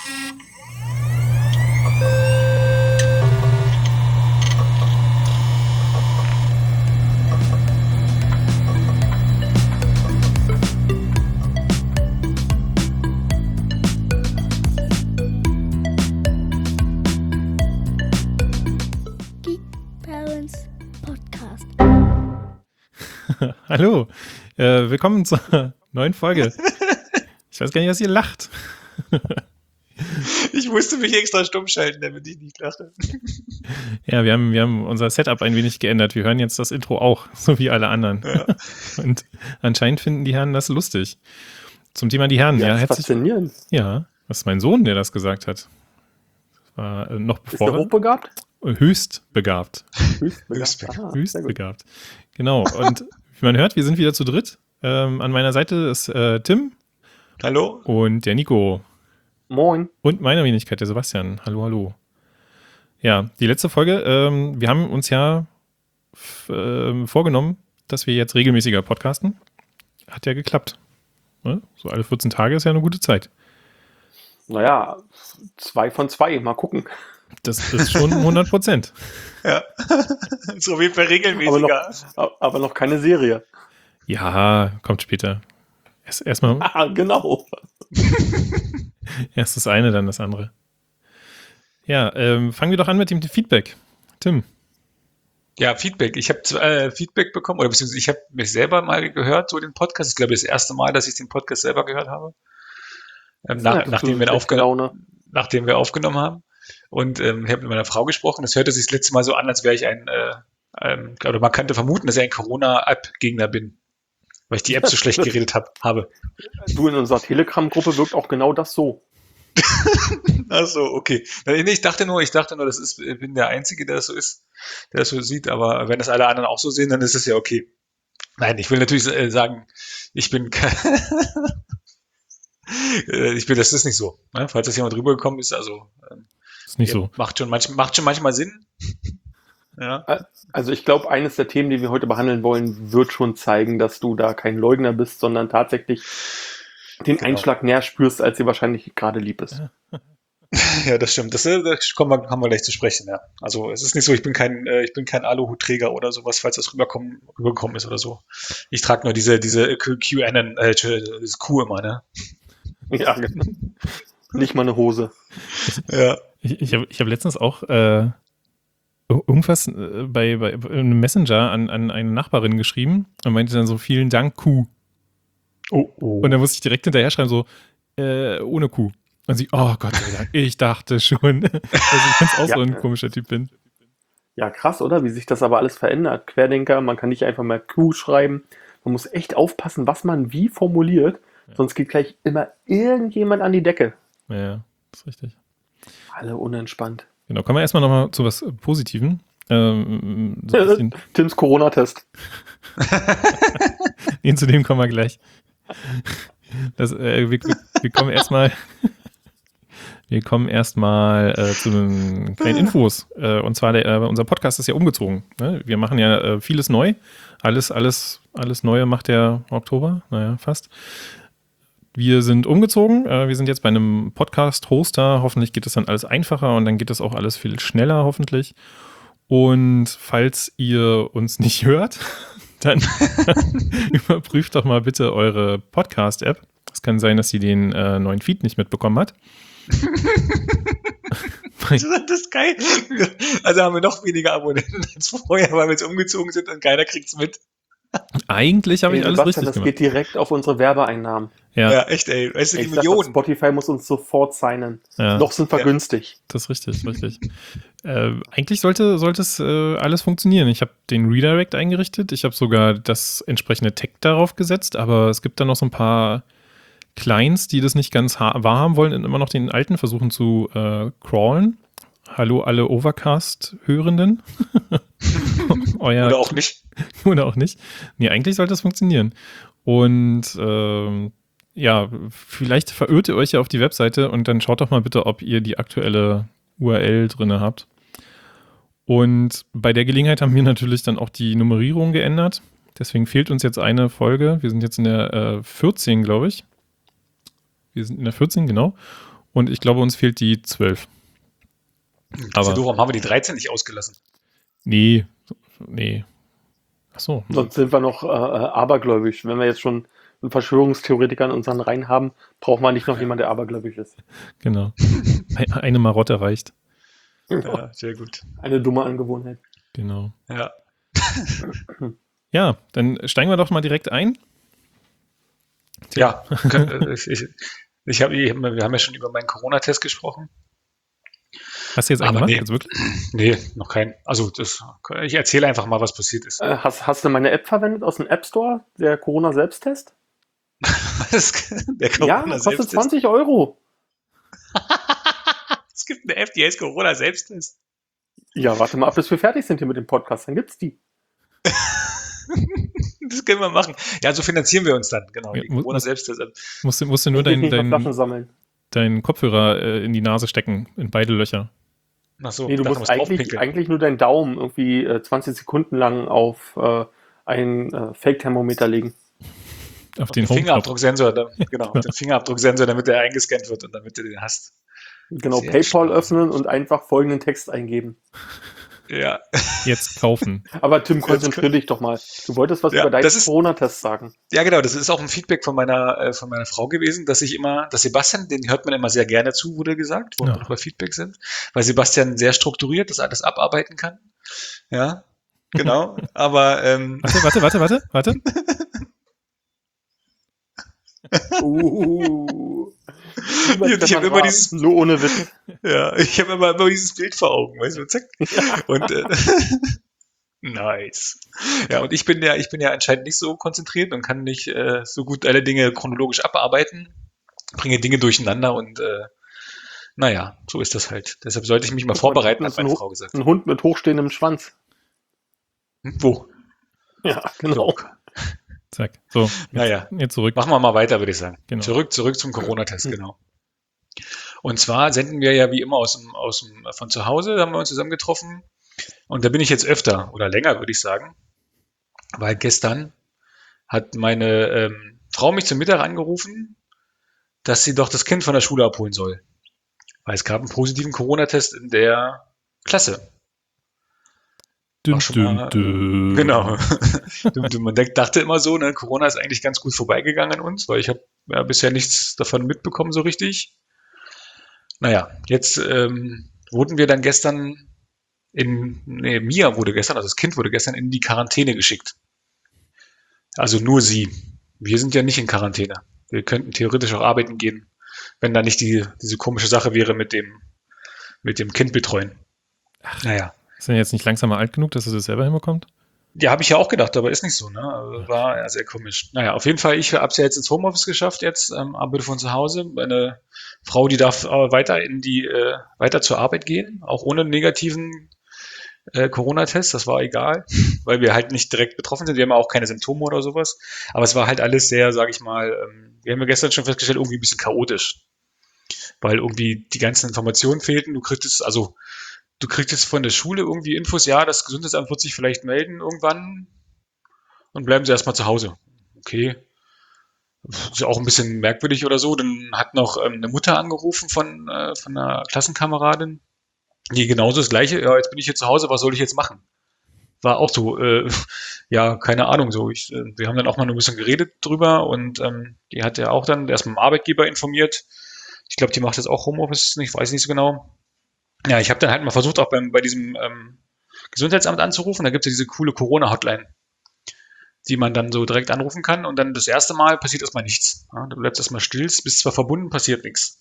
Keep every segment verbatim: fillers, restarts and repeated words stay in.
Hallo, äh, willkommen zur neuen Folge. Ich weiß gar nicht, was ihr lacht. Ich musste mich extra stumm schalten, damit ich nicht lache. Ja, wir haben, wir haben unser Setup ein wenig geändert. Wir hören jetzt das Intro auch, so wie alle anderen. Ja. Und anscheinend finden die Herren das lustig. Zum Thema die Herren. Ja, ja, herzlich, faszinierend. Ja, das ist mein Sohn, der das gesagt hat. Das war äh, noch bevor. Ist der hochbegabt? Höchst begabt. Höchst begabt. Aha, Höchst begabt. Genau. Und wie man hört, wir sind wieder zu dritt. Ähm, an meiner Seite ist äh, Tim. Hallo. Und der Nico. Moin. Und meine Wenigkeit, der Sebastian. Hallo, hallo. Ja, die letzte Folge. Ähm, wir haben uns ja f- äh, vorgenommen, dass wir jetzt regelmäßiger podcasten. Hat ja geklappt. Ne? So alle vierzehn Tage ist ja eine gute Zeit. Naja, zwei von zwei. Mal gucken. Das ist schon hundert Prozent. Ja, so wie bei regelmäßiger. Aber noch, aber noch keine Serie. Ja, kommt später. Erst, erstmal. Ah, genau. Erst das eine, dann das andere. Ja, ähm, fangen wir doch an mit dem Feedback. Tim. Ja, Feedback. Ich habe äh, Feedback bekommen, oder beziehungsweise ich habe mich selber mal gehört, so den Podcast. Ich glaube, das erste Mal, dass ich den Podcast selber gehört habe. Ähm, nach, ja, nachdem, wir aufgeno- nachdem wir aufgenommen haben. Und ähm, ich habe mit meiner Frau gesprochen. Das hörte sich das letzte Mal so an, als wäre ich ein, äh, ähm, oder man könnte vermuten, dass ich ein Corona-App-Gegner bin, weil ich die App so schlecht geredet hab, habe. Du, in unserer Telegram-Gruppe wirkt auch genau das so. Ach so, okay. Ich dachte nur, ich dachte nur, das ist, ich bin der Einzige, der das so ist, der das so sieht. Aber wenn das alle anderen auch so sehen, dann ist es ja okay. Nein, ich will natürlich äh, sagen, ich bin ich bin, das ist nicht so. Ne? Falls das jemand rübergekommen ist, also ähm, ist nicht so. Macht schon, manch, macht schon manchmal Sinn. Ja. Also ich glaube, eines der Themen, die wir heute behandeln wollen, wird schon zeigen, dass du da kein Leugner bist, sondern tatsächlich den genau. Einschlag näher spürst, als dir wahrscheinlich gerade lieb ist. Ja, das stimmt. Das, das kommen wir, haben wir gleich zu sprechen, ja. Also es ist nicht so, ich bin kein, ich bin kein Aluhutträger oder sowas, falls das rüberkommen, rübergekommen ist oder so. Ich trage nur diese, diese QAnon, äh, das Q immer, ne? Ja, genau. Nicht mal eine Hose. Ja. Ich, ich habe ich hab letztens auch äh, irgendwas äh, bei, bei einem Messenger an, an eine Nachbarin geschrieben und meinte dann so, vielen Dank, Q. Oh, oh. Und dann musste ich direkt hinterher schreiben, so, äh, ohne Q. Und sie, oh Gott sei Dank, ich dachte schon, dass ich jetzt auch ja. so ein komischer Typ bin. Ja, krass, oder? Wie sich das aber alles verändert. Querdenker, man kann nicht einfach mal Q schreiben. Man muss echt aufpassen, was man wie formuliert, ja. Sonst geht gleich immer irgendjemand an die Decke. Ja, das ist richtig. Alle unentspannt. Genau, kommen wir erstmal nochmal zu was Positiven. Ähm, so ein Tims Corona-Test. Den zu dem kommen wir gleich. Das, äh, wir, wir kommen erstmal wir kommen erstmal äh, zu den kleinen Infos. Äh, und zwar, der, äh, unser Podcast ist ja umgezogen. Ne? Wir machen ja äh, vieles neu. Alles, alles, alles Neue macht der Oktober. Naja, fast. Wir sind umgezogen. Äh, wir sind jetzt bei einem Podcast-Hoster. Hoffentlich geht das dann alles einfacher und dann geht das auch alles viel schneller, hoffentlich. Und falls ihr uns nicht hört, dann überprüft doch mal bitte eure Podcast-App. Es kann sein, dass sie den äh, neuen Feed nicht mitbekommen hat. Das ist geil. Also haben wir noch weniger Abonnenten als vorher, weil wir jetzt umgezogen sind und keiner kriegt es mit. Eigentlich habe ich ey, alles Sebastian, richtig das gemacht. Das geht direkt auf unsere Werbeeinnahmen. Ja, ja echt, ey. Weißt du, die Millionen. Spotify muss uns sofort signen. Ja. Noch sind wir ja. günstig. Das ist richtig, richtig. äh, eigentlich sollte, sollte es äh, alles funktionieren. Ich habe den Redirect eingerichtet. Ich habe sogar das entsprechende Tag darauf gesetzt, aber es gibt da noch so ein paar Clients, die das nicht ganz ha- wahrhaben wollen und immer noch den alten versuchen zu äh, crawlen. Hallo alle Overcast-Hörenden. Euer Oder auch nicht. Oder auch nicht. Nee, eigentlich sollte das funktionieren. Und ähm, ja, vielleicht verirrt ihr euch ja auf die Webseite und dann schaut doch mal bitte, ob ihr die aktuelle U R L drin habt. Und bei der Gelegenheit haben wir natürlich dann auch die Nummerierung geändert. Deswegen fehlt uns jetzt eine Folge. Wir sind jetzt in der äh, vierzehn, glaube ich. Wir sind in der vierzehn, genau. Und ich glaube, uns fehlt die zwölf. Aber doof, warum haben wir die dreizehn nicht ausgelassen? Nee, nee. Ach so. Sonst sind wir noch äh, abergläubisch. Wenn wir jetzt schon einen Verschwörungstheoretiker in unseren Reihen haben, braucht man nicht noch jemand, der abergläubisch ist. Genau. Eine Marotte reicht. Ja, sehr gut. Eine dumme Angewohnheit. Genau. Ja. Ja, dann steigen wir doch mal direkt ein. Ja, ich, ich, ich hab, wir haben ja schon über meinen Corona-Test gesprochen. Hast du jetzt einen gemacht? Nee, jetzt wirklich? Nee, noch keinen. Also das, ich erzähle einfach mal, was passiert ist. Äh, hast, hast du meine App verwendet aus dem App Store, der Corona-Selbsttest? Der Corona ja, kostet zwanzig Euro. Es gibt eine App, die heißt Corona-Selbsttest. Ja, warte mal ab, bis wir fertig sind hier mit dem Podcast, dann gibt's die. Das können wir machen. Ja, so finanzieren wir uns dann, genau. Ja, die Corona-Selbsttest. Musst du, musst du nur deinen dein, dein Kopfhörer äh, in die Nase stecken, in beide Löcher. Ach so, nee, du musst eigentlich, eigentlich nur deinen Daumen irgendwie äh, zwanzig Sekunden lang auf äh, ein äh, Fake-Thermometer legen. Auf den, den Fingerabdrucksensor, da, genau, auf den Fingerabdrucksensor, damit der eingescannt wird und damit du den hast. Genau, sehr PayPal schlau. Öffnen und einfach folgenden Text eingeben. Ja. Jetzt kaufen. Aber Tim, konzentrier dich doch mal. Du wolltest was ja, über deinen Corona-Test sagen. Ja, genau. Das ist auch ein Feedback von meiner, äh, von meiner Frau gewesen, dass ich immer, dass Sebastian, den hört man immer sehr gerne zu, wurde gesagt, wo ja. wir über Feedback sind, weil Sebastian sehr strukturiert das alles abarbeiten kann. Ja, genau. Aber, ähm, Warte, warte, warte, warte, warte. uh. Und ich habe immer dieses, so ohne Witz. Ja, ich habe immer, immer dieses Bild vor Augen, weißt du, zack. Ja. Und äh, nice. Ja, und ich bin ja, ich bin ja anscheinend nicht so konzentriert und kann nicht äh, so gut alle Dinge chronologisch abarbeiten, bringe Dinge durcheinander und äh, naja, so ist das halt. Deshalb sollte ich mich mal das vorbereiten, hat meine ein Frau gesagt. Ein Hund mit hochstehendem Schwanz. Hm, wo? Ja, genau. So. Zack. So, jetzt, naja, jetzt zurück. Machen wir mal weiter, würde ich sagen. Genau. Zurück, zurück zum Corona-Test, genau. Und zwar senden wir ja wie immer aus dem, aus dem, von zu Hause, da haben wir uns zusammen getroffen. Und da bin ich jetzt öfter oder länger, würde ich sagen. Weil gestern hat meine ähm, Frau mich zum Mittag angerufen, dass sie doch das Kind von der Schule abholen soll. Weil es gab einen positiven Corona-Test in der Klasse. Dün, mal, dün, dün. Genau. Man dachte immer so, ne, Corona ist eigentlich ganz gut vorbeigegangen an uns, weil ich habe ja bisher nichts davon mitbekommen so richtig. Naja, jetzt ähm, wurden wir dann gestern in, nee, Mia wurde gestern, also das Kind wurde gestern in die Quarantäne geschickt. Also nur sie. Wir sind ja nicht in Quarantäne. Wir könnten theoretisch auch arbeiten gehen, wenn da nicht die, diese komische Sache wäre mit dem, mit dem Kind betreuen. Ach, naja. Ist er jetzt nicht langsam mal alt genug, dass er das selber hinbekommt? Ja, habe ich ja auch gedacht, aber ist nicht so, ne? Also war ja sehr komisch. Naja, auf jeden Fall, ich habe es ja jetzt ins Homeoffice geschafft, jetzt ähm, arbeite von zu Hause. Meine Frau, die darf äh, weiter in die, äh, weiter zur Arbeit gehen, auch ohne negativen äh, Corona-Test, das war egal, weil wir halt nicht direkt betroffen sind. Wir haben auch keine Symptome oder sowas. Aber es war halt alles sehr, sage ich mal, ähm, wir haben ja gestern schon festgestellt, irgendwie ein bisschen chaotisch. Weil irgendwie die ganzen Informationen fehlten. Du kriegst also Du kriegst jetzt von der Schule irgendwie Infos, ja, das Gesundheitsamt wird sich vielleicht melden irgendwann und bleiben sie erstmal zu Hause. Okay. Ist ja auch ein bisschen merkwürdig oder so. Dann hat noch ähm, eine Mutter angerufen von, äh, von einer Klassenkameradin, die genauso das Gleiche, ja, jetzt bin ich hier zu Hause, was soll ich jetzt machen? War auch so, äh, ja, keine Ahnung, so. Ich, äh, wir haben dann auch mal ein bisschen geredet drüber und ähm, die hat ja auch dann erstmal dem Arbeitgeber informiert. Ich glaube, die macht jetzt auch Homeoffice, ich weiß nicht so genau. Ja, ich habe dann halt mal versucht, auch beim, bei diesem ähm, Gesundheitsamt anzurufen. Da gibt es ja diese coole Corona-Hotline, die man dann so direkt anrufen kann. Und dann das erste Mal passiert erstmal nichts. Ja, du bleibst erstmal still, bist zwar verbunden, passiert nichts.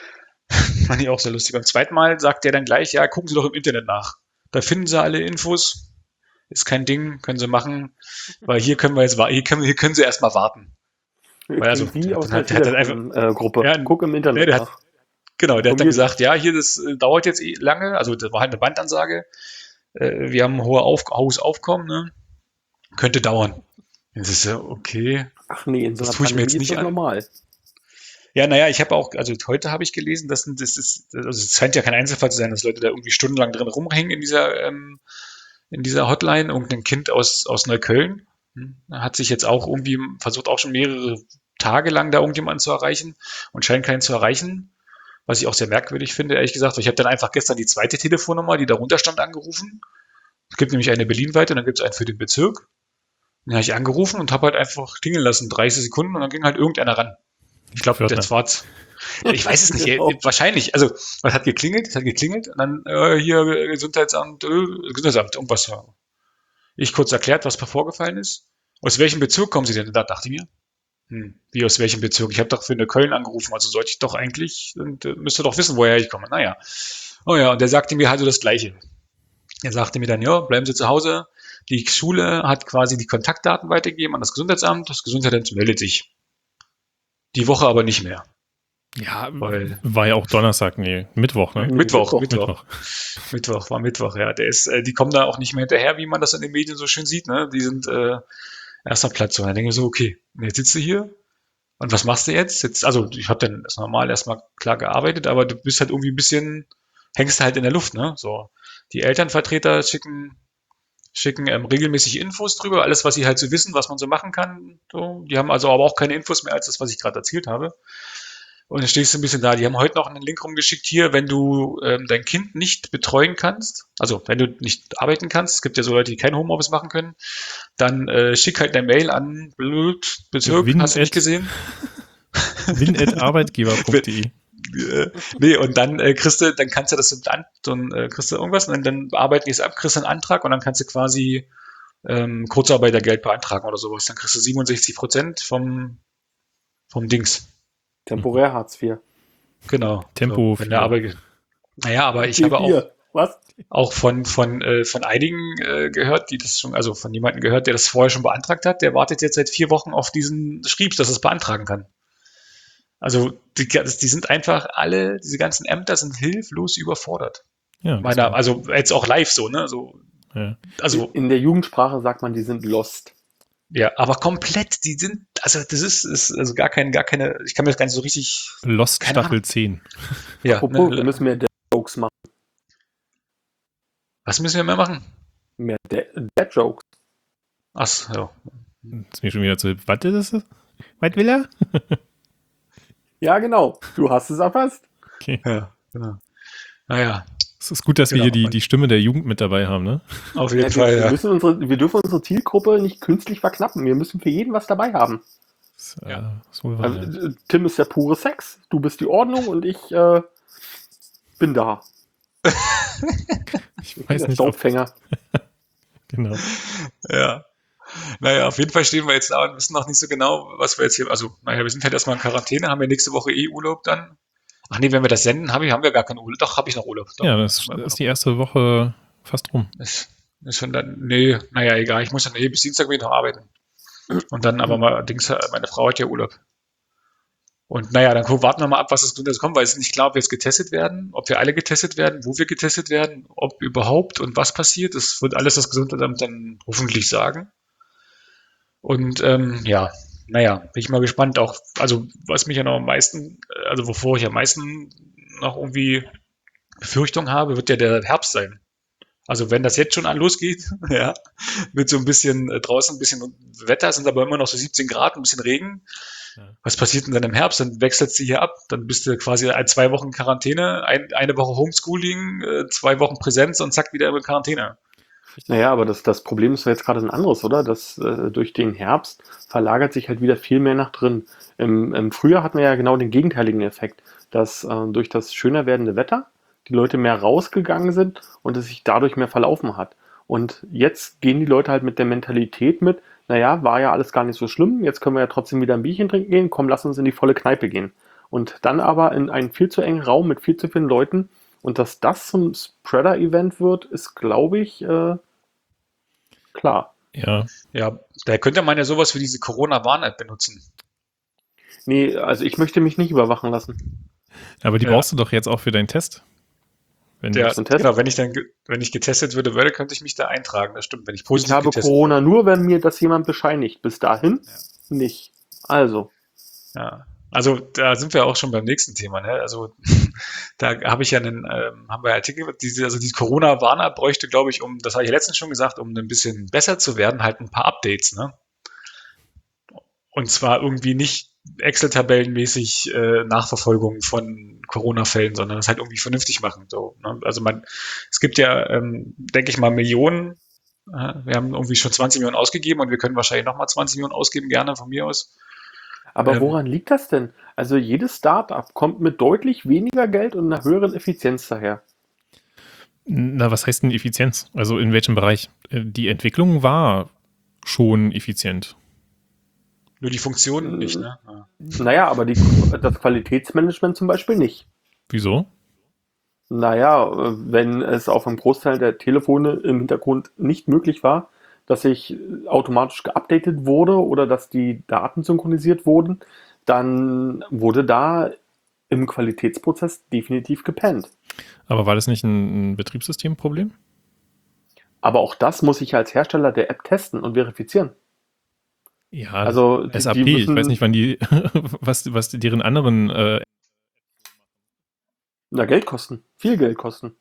Fand ich auch sehr lustig. Beim zweiten Mal sagt der dann gleich, ja, gucken Sie doch im Internet nach. Da finden Sie alle Infos. Ist kein Ding, können Sie machen. Weil hier können wir jetzt, hier können, hier können Sie erstmal warten. Weil also, wie aus der, der hat, der hat einfach, äh, Gruppe. Ja, Guck im Internet der, nach. Hat, Genau, der hat dann gesagt, ja, hier, das äh, dauert jetzt eh lange, also das war halt eine Bandansage, äh, wir haben ein hohes Auf, hohes Aufkommen, ne? Könnte dauern. Das ist ja okay. Ach nee, in so das einer tue ich mir Pandemie jetzt nicht ist das an. normal. Ja, naja, ich habe auch, also heute habe ich gelesen, dass das ist, also es scheint ja kein Einzelfall zu sein, dass Leute da irgendwie stundenlang drin rumhängen in dieser, ähm, in dieser Hotline. Irgendein Kind aus, aus Neukölln hm, hat sich jetzt auch irgendwie versucht, auch schon mehrere Tage lang da irgendjemanden zu erreichen und scheint keinen zu erreichen. was ich auch sehr merkwürdig finde, ehrlich gesagt. Ich habe dann einfach gestern die zweite Telefonnummer, die darunter stand, angerufen. Es gibt nämlich eine berlinweite und dann gibt es einen für den Bezirk. Dann habe ich angerufen und habe halt einfach klingeln lassen, dreißig Sekunden, und dann ging halt irgendeiner ran. Ich glaube, das war's. Ich weiß es nicht, genau. Wahrscheinlich. Also, was hat geklingelt? Es hat geklingelt und dann äh, hier Gesundheitsamt, äh, Gesundheitsamt, irgendwas. Ja. Ich kurz erklärt, was vorgefallen ist. Aus welchem Bezirk kommen Sie denn? Da dachte ich mir, hm, wie aus welchem Bezirk? Ich habe doch für eine Köln angerufen, also sollte ich doch eigentlich, und äh, müsste doch wissen, woher ich komme. Naja. Oh ja, und der sagte mir halt so das Gleiche. Er sagte mir dann, ja, bleiben Sie zu Hause. Die Schule hat quasi die Kontaktdaten weitergegeben an das Gesundheitsamt. Das Gesundheitsamt meldet sich. Die Woche aber nicht mehr. Ja, weil, war ja auch Donnerstag, nee, Mittwoch, ne? Mittwoch, Mittwoch. Mittwoch, Mittwoch war Mittwoch, ja. Der ist, äh, die kommen da auch nicht mehr hinterher, wie man das in den Medien so schön sieht, ne? Die sind äh, erster Platz. Und dann denke ich so, okay, jetzt sitzt du hier und was machst du jetzt? jetzt also ich habe dann das normal erstmal klar gearbeitet, aber du bist halt irgendwie ein bisschen, hängst halt in der Luft, ne? So, die Elternvertreter schicken schicken ähm, regelmäßig Infos drüber, alles, was sie halt so wissen, was man so machen kann. So. Die haben also aber auch keine Infos mehr als das, was ich gerade erzählt habe. Und dann stehst du ein bisschen da. Die haben heute noch einen Link rumgeschickt hier, wenn du ähm, dein Kind nicht betreuen kannst, also wenn du nicht arbeiten kannst, es gibt ja so Leute, die kein Homeoffice machen können, dann äh, schick halt eine Mail an blöd, Bezirk, Win hast du nicht gesehen? win at arbeitgeber punkt de Nee, und dann äh, kriegst du, dann kannst du das so, dann äh, kriegst du irgendwas und dann, dann bearbeiten die es ab, kriegst du einen Antrag und dann kannst du quasi ähm, Kurzarbeitergeld beantragen oder sowas. Dann kriegst du siebenundsechzig Prozent vom, vom Dings. Temporär Hartz vier. Genau. Tempo so, wenn der Arbeit, naja, aber ich habe auch, Was? auch von, von, äh, von einigen äh, gehört, die das schon, also von jemandem gehört, der das vorher schon beantragt hat, der wartet jetzt seit vier Wochen auf diesen Schrieb, dass er es beantragen kann. Also die, die sind einfach alle, diese ganzen Ämter sind hilflos überfordert. Ja, Meiner, also jetzt auch live so, ne? So, ja. Also, in der Jugendsprache sagt man, die sind lost. Ja, aber komplett, die sind, also das ist, ist also gar keine, gar keine, ich kann mir das gar nicht so richtig. Lost Staffel Ahnung. zehn. Ja, Apropos, ne, wir müssen mehr Dad-Jokes machen. Was müssen wir mehr machen? Mehr Dad-Jokes. Ach so. Ist mir schon wieder zu, was ist das? Was will er? Ja, genau. Du hast es erfasst. Okay. Ja, genau. Naja. Es ist gut, dass genau. wir hier die, die Stimme der Jugend mit dabei haben, ne? Auf jeden ja, Fall, wir, ja. Wir, müssen unsere, wir dürfen unsere Zielgruppe nicht künstlich verknappen. Wir müssen für jeden was dabei haben. Das, äh, ja. ist wohl wahr, also, ja. Tim ist der pure Sex, du bist die Ordnung und ich äh, bin da. Ich weiß der nicht. Staubfänger. Genau. Ja. Naja, auf jeden Fall stehen wir jetzt da und wissen noch nicht so genau, was wir jetzt hier, also, naja, wir sind halt erstmal in Quarantäne, haben wir nächste Woche eh Urlaub dann. Ach nee, wenn wir das senden, haben wir, haben wir gar keinen Urlaub. Doch, habe ich noch Urlaub. Doch, ja, das, das ist die erste Woche fast rum. Ist, ist schon dann, nee, naja, egal, ich muss dann eh bis Dienstag wieder noch arbeiten. Und dann aber mal, Dings, meine Frau hat ja Urlaub. Und naja, dann warten wir mal ab, was das Gesundheitsamt kommt, weil es ist nicht klar, ob wir jetzt getestet werden, ob wir alle getestet werden, wo wir getestet werden, ob überhaupt und was passiert. Das wird alles das Gesundheitsamt dann hoffentlich sagen. Und ähm, ja, naja, bin ich mal gespannt. Auch, also was mich ja noch am meisten, also wovor ich am meisten noch irgendwie Befürchtung habe, wird ja der Herbst sein. Also wenn das jetzt schon an losgeht, ja, mit so ein bisschen äh, draußen ein bisschen Wetter, sind aber immer noch so siebzehn Grad, ein bisschen Regen. Ja. Was passiert denn dann im Herbst? Dann wechselst du hier ab, dann bist du quasi ein, zwei Wochen Quarantäne, ein, eine Woche Homeschooling, äh, zwei Wochen Präsenz und zack, wieder in Quarantäne. Naja, aber das, das Problem ist jetzt gerade ein anderes, oder? Das, äh, durch den Herbst verlagert sich halt wieder viel mehr nach drin. Im, im Frühjahr hatten wir ja genau den gegenteiligen Effekt, dass äh, durch das schöner werdende Wetter die Leute mehr rausgegangen sind und es sich dadurch mehr verlaufen hat. Und jetzt gehen die Leute halt mit der Mentalität mit, naja, war ja alles gar nicht so schlimm, jetzt können wir ja trotzdem wieder ein Bierchen trinken gehen, komm, lass uns in die volle Kneipe gehen. Und dann aber in einen viel zu engen Raum mit viel zu vielen Leuten. Und dass das zum Spreader-Event wird, ist, glaube ich, äh, klar. Ja. Ja, da könnte man ja sowas wie diese Corona-Warn-App benutzen. Nee, also ich möchte mich nicht überwachen lassen. Aber die ja. brauchst du doch jetzt auch für deinen Test. Wenn, ja, genau, wenn ich dann, wenn ich getestet würde, würde, könnte ich mich da eintragen. Das stimmt, wenn ich positiv Ich habe getestet Corona würde. nur, wenn mir das jemand bescheinigt. Bis dahin ja. nicht. Also. Ja. Also da sind wir auch schon beim nächsten Thema. Ne? Also da habe ich ja einen, ähm, haben wir Artikel, diese, also die Corona-Warn-App bräuchte, glaube ich, um, das habe ich ja letztens schon gesagt, um ein bisschen besser zu werden, halt ein paar Updates. Ne? Und zwar irgendwie nicht Excel-Tabellenmäßig äh, Nachverfolgung von Corona-Fällen, sondern das halt irgendwie vernünftig machen. So, ne? Also man, es gibt ja, ähm, denke ich mal, Millionen. Äh, wir haben irgendwie schon zwanzig Millionen ausgegeben und wir können wahrscheinlich nochmal zwanzig Millionen ausgeben, gerne von mir aus. Aber Ähm, woran liegt das denn? Also jedes Start-up kommt mit deutlich weniger Geld und einer höheren Effizienz daher. Na, was heißt denn Effizienz? Also in welchem Bereich? Die Entwicklung war schon effizient. Nur die Funktionen nicht, ne? Ja. Naja, aber die, das Qualitätsmanagement zum Beispiel nicht. Wieso? Naja, wenn es auf einem Großteil der Telefone im Hintergrund nicht möglich war, dass sich automatisch geupdatet wurde oder dass die Daten synchronisiert wurden, dann wurde da im Qualitätsprozess definitiv gepennt. Aber war das nicht ein, ein Betriebssystemproblem? Aber auch das muss ich als Hersteller der App testen und verifizieren. Ja, also S A P, die müssen, ich weiß nicht, wann die, was, was deren anderen äh Na, Geld kosten, viel Geld kosten.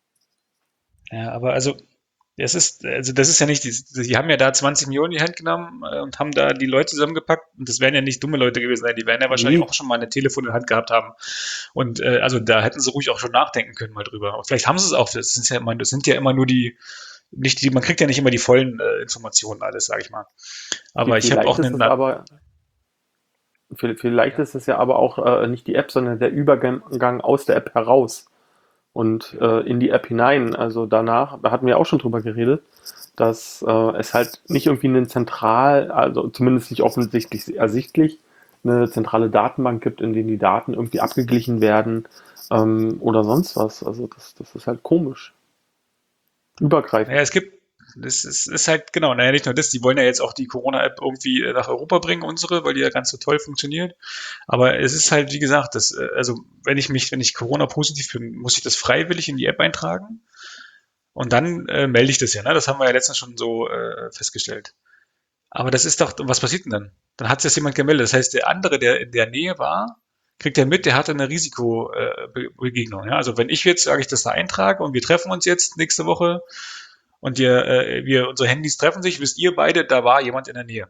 Ja, aber also das ist, also das ist ja nicht, die, die haben ja da zwanzig Millionen in die Hand genommen äh, und haben da die Leute zusammengepackt und das wären ja nicht dumme Leute gewesen sein, die werden ja wahrscheinlich Nee. auch schon mal ein Telefon in der Hand gehabt haben und äh, also da hätten sie ruhig auch schon nachdenken können mal drüber. Und vielleicht haben sie es auch, das sind ja immer, das sind ja immer nur die, nicht die, man kriegt ja nicht immer die vollen äh, Informationen alles, sage ich mal. Aber ich habe auch einen, aber Vielleicht ja. ist es ja aber auch äh, nicht die App, sondern der Übergang aus der App heraus und äh, in die App hinein. Also danach, da hatten wir auch schon drüber geredet, dass äh, es halt nicht irgendwie eine zentral, also zumindest nicht offensichtlich ersichtlich, eine zentrale Datenbank gibt, in denen die Daten irgendwie abgeglichen werden ähm, oder sonst was. Also das, das ist halt komisch. Übergreifend. Ja, es gibt Das ist, ist halt, genau, naja, nicht nur das, die wollen ja jetzt auch die Corona-App irgendwie nach Europa bringen, unsere, weil die ja ganz so toll funktioniert. Aber es ist halt, wie gesagt, das, also wenn ich mich, wenn ich Corona-positiv bin, muss ich das freiwillig in die App eintragen. Und dann äh, melde ich das ja, ne? Das haben wir ja letztens schon so äh, festgestellt. Aber das ist doch, was passiert denn dann? Dann hat sich das jemand gemeldet. Das heißt, der andere, der in der Nähe war, kriegt er mit, der hatte eine Risikobegegnung. Äh, ja? Also wenn ich jetzt, sage ich, das da eintrage und wir treffen uns jetzt nächste Woche, und wir, äh, wir, unsere Handys treffen sich, wisst ihr beide, da war jemand in der Nähe.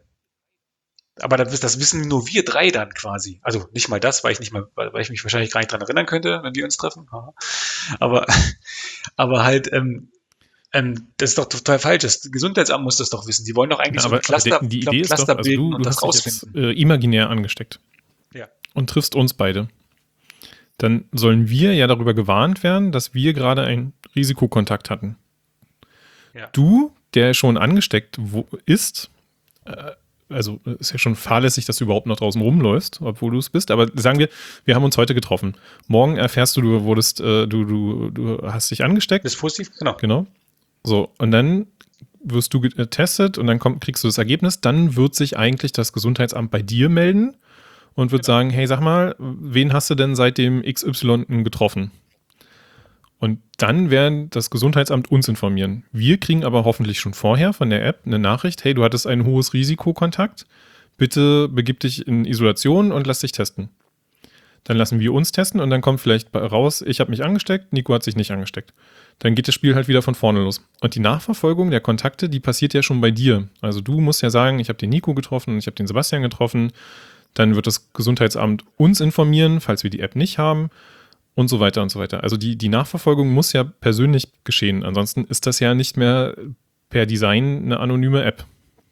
Aber das, das wissen nur wir drei dann quasi. Also nicht mal das, weil ich nicht mal, weil ich mich wahrscheinlich gar nicht dran erinnern könnte, wenn wir uns treffen. Aber, aber halt, ähm, ähm, das ist doch total falsch. Das Gesundheitsamt muss das doch wissen. Die wollen doch eigentlich ja, so ein Cluster, die, die glaub, Idee Cluster ist doch, also bilden du, und du das hast rausfinden. Jetzt, äh, imaginär angesteckt. Ja. Und triffst uns beide. Dann sollen wir ja darüber gewarnt werden, dass wir gerade einen Risikokontakt hatten. Ja. Du, der schon angesteckt wo, ist, äh, also ist ja schon fahrlässig, dass du überhaupt noch draußen rumläufst, obwohl du es bist, aber sagen wir, wir haben uns heute getroffen. Morgen erfährst du, du wurdest, äh, du, du, du hast dich angesteckt. Das ist positiv, genau. Genau. So, und dann wirst du getestet und dann komm, kriegst du das Ergebnis, dann wird sich eigentlich das Gesundheitsamt bei dir melden und wird genau. sagen, hey, sag mal, wen hast du denn seit dem X Y getroffen? Und dann werden das Gesundheitsamt uns informieren. Wir kriegen aber hoffentlich schon vorher von der App eine Nachricht, hey, du hattest ein hohes Risikokontakt, bitte begib dich in Isolation und lass dich testen. Dann lassen wir uns testen und dann kommt vielleicht raus, ich habe mich angesteckt, Nico hat sich nicht angesteckt. Dann geht das Spiel halt wieder von vorne los. Und die Nachverfolgung der Kontakte, die passiert ja schon bei dir. Also du musst ja sagen, ich habe den Nico getroffen, ich habe den Sebastian getroffen. Dann wird das Gesundheitsamt uns informieren, falls wir die App nicht haben. Und so weiter und so weiter. Also die, die Nachverfolgung muss ja persönlich geschehen. Ansonsten ist das ja nicht mehr per Design eine anonyme App.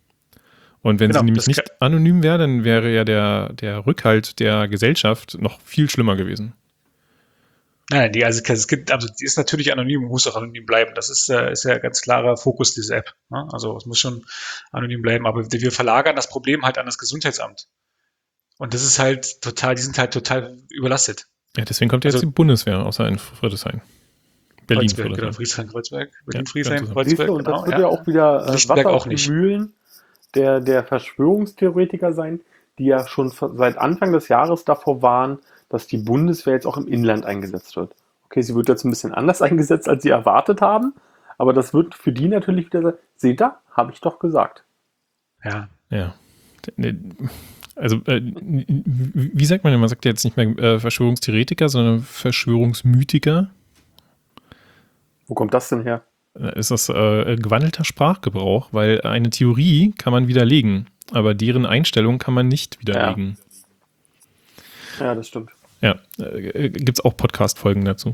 Und wenn genau, sie nämlich nicht anonym wäre, dann wäre ja der, der Rückhalt der Gesellschaft noch viel schlimmer gewesen. Nein, die, also, es gibt, also die ist natürlich anonym und muss auch anonym bleiben. Das ist, äh, ist ja ein ganz klarer Fokus dieser App. Ne? Also es muss schon anonym bleiben. Aber wir verlagern das Problem halt an das Gesundheitsamt. Und das ist halt total, die sind halt total überlastet. Ja, deswegen kommt jetzt also, die Bundeswehr, außer in Friedrichshain. Berlin, Kreuzberg, Friedrichshain. Genau, Friedrichshain, Kreuzberg. Berlin, ja, Friedrichshain, Kreuzberg. Und das genau, wird ja, ja auch wieder äh, Lichtenberg Wasser auch auf nicht. die Mühlen der, der Verschwörungstheoretiker sein, die ja schon seit Anfang des Jahres davor waren, dass die Bundeswehr jetzt auch im Inland eingesetzt wird. Okay, sie wird jetzt ein bisschen anders eingesetzt, als sie erwartet haben, aber das wird für die natürlich wieder sein, seht ihr, habe ich doch gesagt. Ja. Ja. Also, äh, wie sagt man denn? Man sagt ja jetzt nicht mehr äh, Verschwörungstheoretiker, sondern Verschwörungsmythiker. Wo kommt das denn her? Ist das äh, gewandelter Sprachgebrauch, weil eine Theorie kann man widerlegen, aber deren Einstellung kann man nicht widerlegen. Ja, das stimmt. Ja, äh, gibt es auch Podcast-Folgen dazu.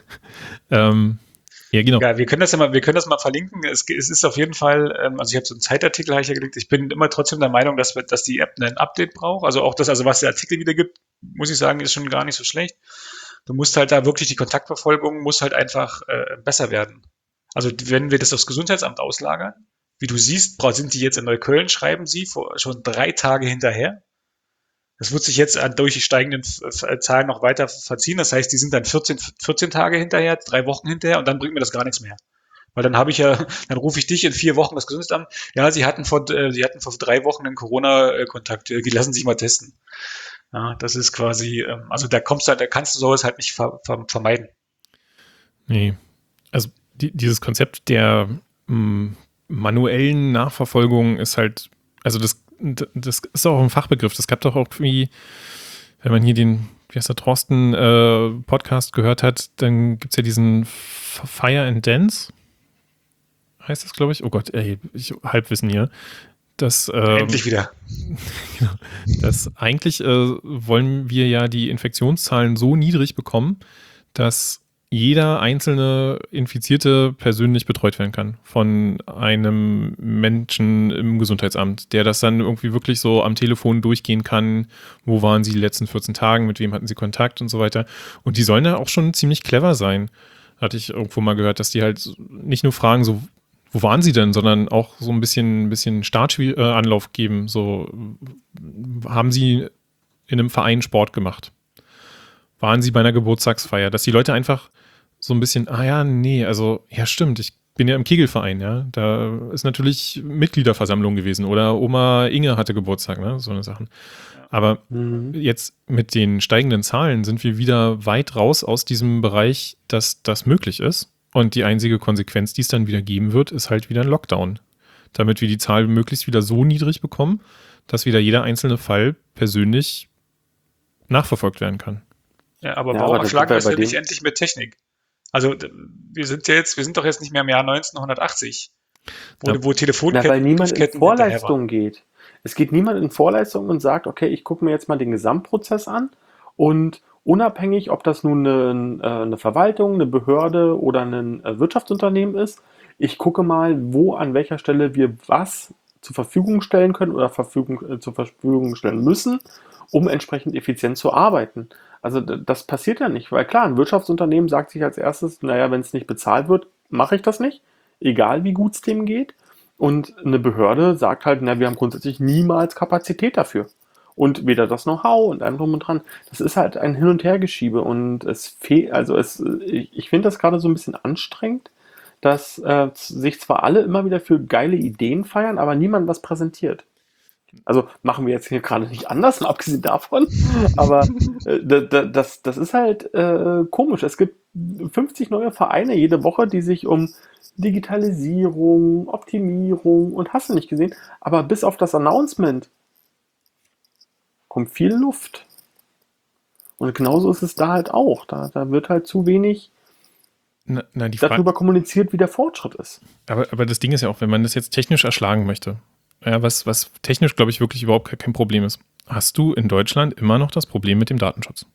ähm, ja, genau. Ja, wir können das ja mal, wir können das mal verlinken. Es, es ist auf jeden Fall, ähm, also ich habe so einen Zeitartikel hier gelegt. Ich bin immer trotzdem der Meinung, dass, wir, dass die App ein Update braucht. Also auch das, also was der Artikel wieder gibt, muss ich sagen, ist schon gar nicht so schlecht. Du musst halt da wirklich die Kontaktverfolgung muss halt einfach äh, besser werden. Also wenn wir das aufs Gesundheitsamt auslagern, wie du siehst, sind die jetzt in Neukölln, schreiben sie vor, schon drei Tage hinterher. Das wird sich jetzt durch die steigenden Zahlen noch weiter verziehen. Das heißt, die sind dann vierzehn, vierzehn Tage hinterher, drei Wochen hinterher und dann bringt mir das gar nichts mehr. Weil dann habe ich ja, dann rufe ich dich in vier Wochen das Gesundheitsamt. Ja, sie hatten vor, sie hatten vor drei Wochen einen Corona-Kontakt. Die lassen sich mal testen. Ja, das ist quasi, also da kommst du, da kannst du sowas halt nicht ver, ver, vermeiden. Nee. Also die, dieses Konzept der m, manuellen Nachverfolgung ist halt, also das das ist auch ein Fachbegriff. Das gab doch auch irgendwie, wenn man hier den, wie heißt der, Thorsten äh, Podcast gehört hat, dann gibt es ja diesen Fire and Dance, heißt das, glaube ich. Oh Gott, ey, ich Halbwissen hier. Das, äh, Endlich wieder. Genau. Das eigentlich äh, wollen wir ja die Infektionszahlen so niedrig bekommen, dass jeder einzelne Infizierte persönlich betreut werden kann von einem Menschen im Gesundheitsamt, der das dann irgendwie wirklich so am Telefon durchgehen kann, wo waren sie die letzten vierzehn Tagen, mit wem hatten sie Kontakt und so weiter. Und die sollen ja auch schon ziemlich clever sein. Hatte ich irgendwo mal gehört, dass die halt nicht nur fragen, so, wo waren sie denn, sondern auch so ein bisschen, ein bisschen Startanlauf geben. So, haben sie in einem Verein Sport gemacht? Waren sie bei einer Geburtstagsfeier? Dass die Leute einfach so ein bisschen, ah ja, nee, also, ja stimmt, ich bin ja im Kegelverein, ja, da ist natürlich Mitgliederversammlung gewesen oder Oma Inge hatte Geburtstag, ne, so eine Sachen. Aber mhm. jetzt mit den steigenden Zahlen sind wir wieder weit raus aus diesem Bereich, dass das möglich ist und die einzige Konsequenz, die es dann wieder geben wird, ist halt wieder ein Lockdown, damit wir die Zahl möglichst wieder so niedrig bekommen, dass wieder jeder einzelne Fall persönlich nachverfolgt werden kann. Ja, aber ja, warum aber schlagen wir es denn nicht endlich mit Technik? Also wir sind ja jetzt, wir sind doch jetzt nicht mehr im Jahr neunzehnhundertachtzig, wo, ja. wo Telefonketten, Na, weil niemand in Vorleistung geht. Es geht niemand in Vorleistung und sagt, okay, ich gucke mir jetzt mal den Gesamtprozess an und unabhängig, ob das nun eine, eine Verwaltung, eine Behörde oder ein Wirtschaftsunternehmen ist, ich gucke mal, wo an welcher Stelle wir was zur Verfügung stellen können oder Verfügung, äh, zur Verfügung stellen müssen, um entsprechend effizient zu arbeiten. Also das passiert ja nicht, weil klar, ein Wirtschaftsunternehmen sagt sich als erstes, naja, wenn es nicht bezahlt wird, mache ich das nicht, egal wie gut es dem geht. Und eine Behörde sagt halt, na, wir haben grundsätzlich niemals Kapazität dafür. Und weder das Know-how und allem drum und dran. Das ist halt ein Hin- und Hergeschiebe und es fehlt, also es, ich, ich finde das gerade so ein bisschen anstrengend, dass äh, sich zwar alle immer wieder für geile Ideen feiern, aber niemand was präsentiert. Also machen wir jetzt hier gerade nicht anders, abgesehen davon, aber äh, das, das ist halt äh, komisch. Es gibt fünfzig neue Vereine jede Woche, die sich um Digitalisierung, Optimierung und hast du nicht gesehen, aber bis auf das Announcement kommt viel Luft. Und genauso ist es da halt auch. Da, da wird halt zu wenig na, na, die darüber Frage, kommuniziert, wie der Fortschritt ist. Aber, aber das Ding ist ja auch, wenn man das jetzt technisch erschlagen möchte, ja, was, was technisch, glaube ich, wirklich überhaupt kein Problem ist, hast du in Deutschland immer noch das Problem mit dem Datenschutz.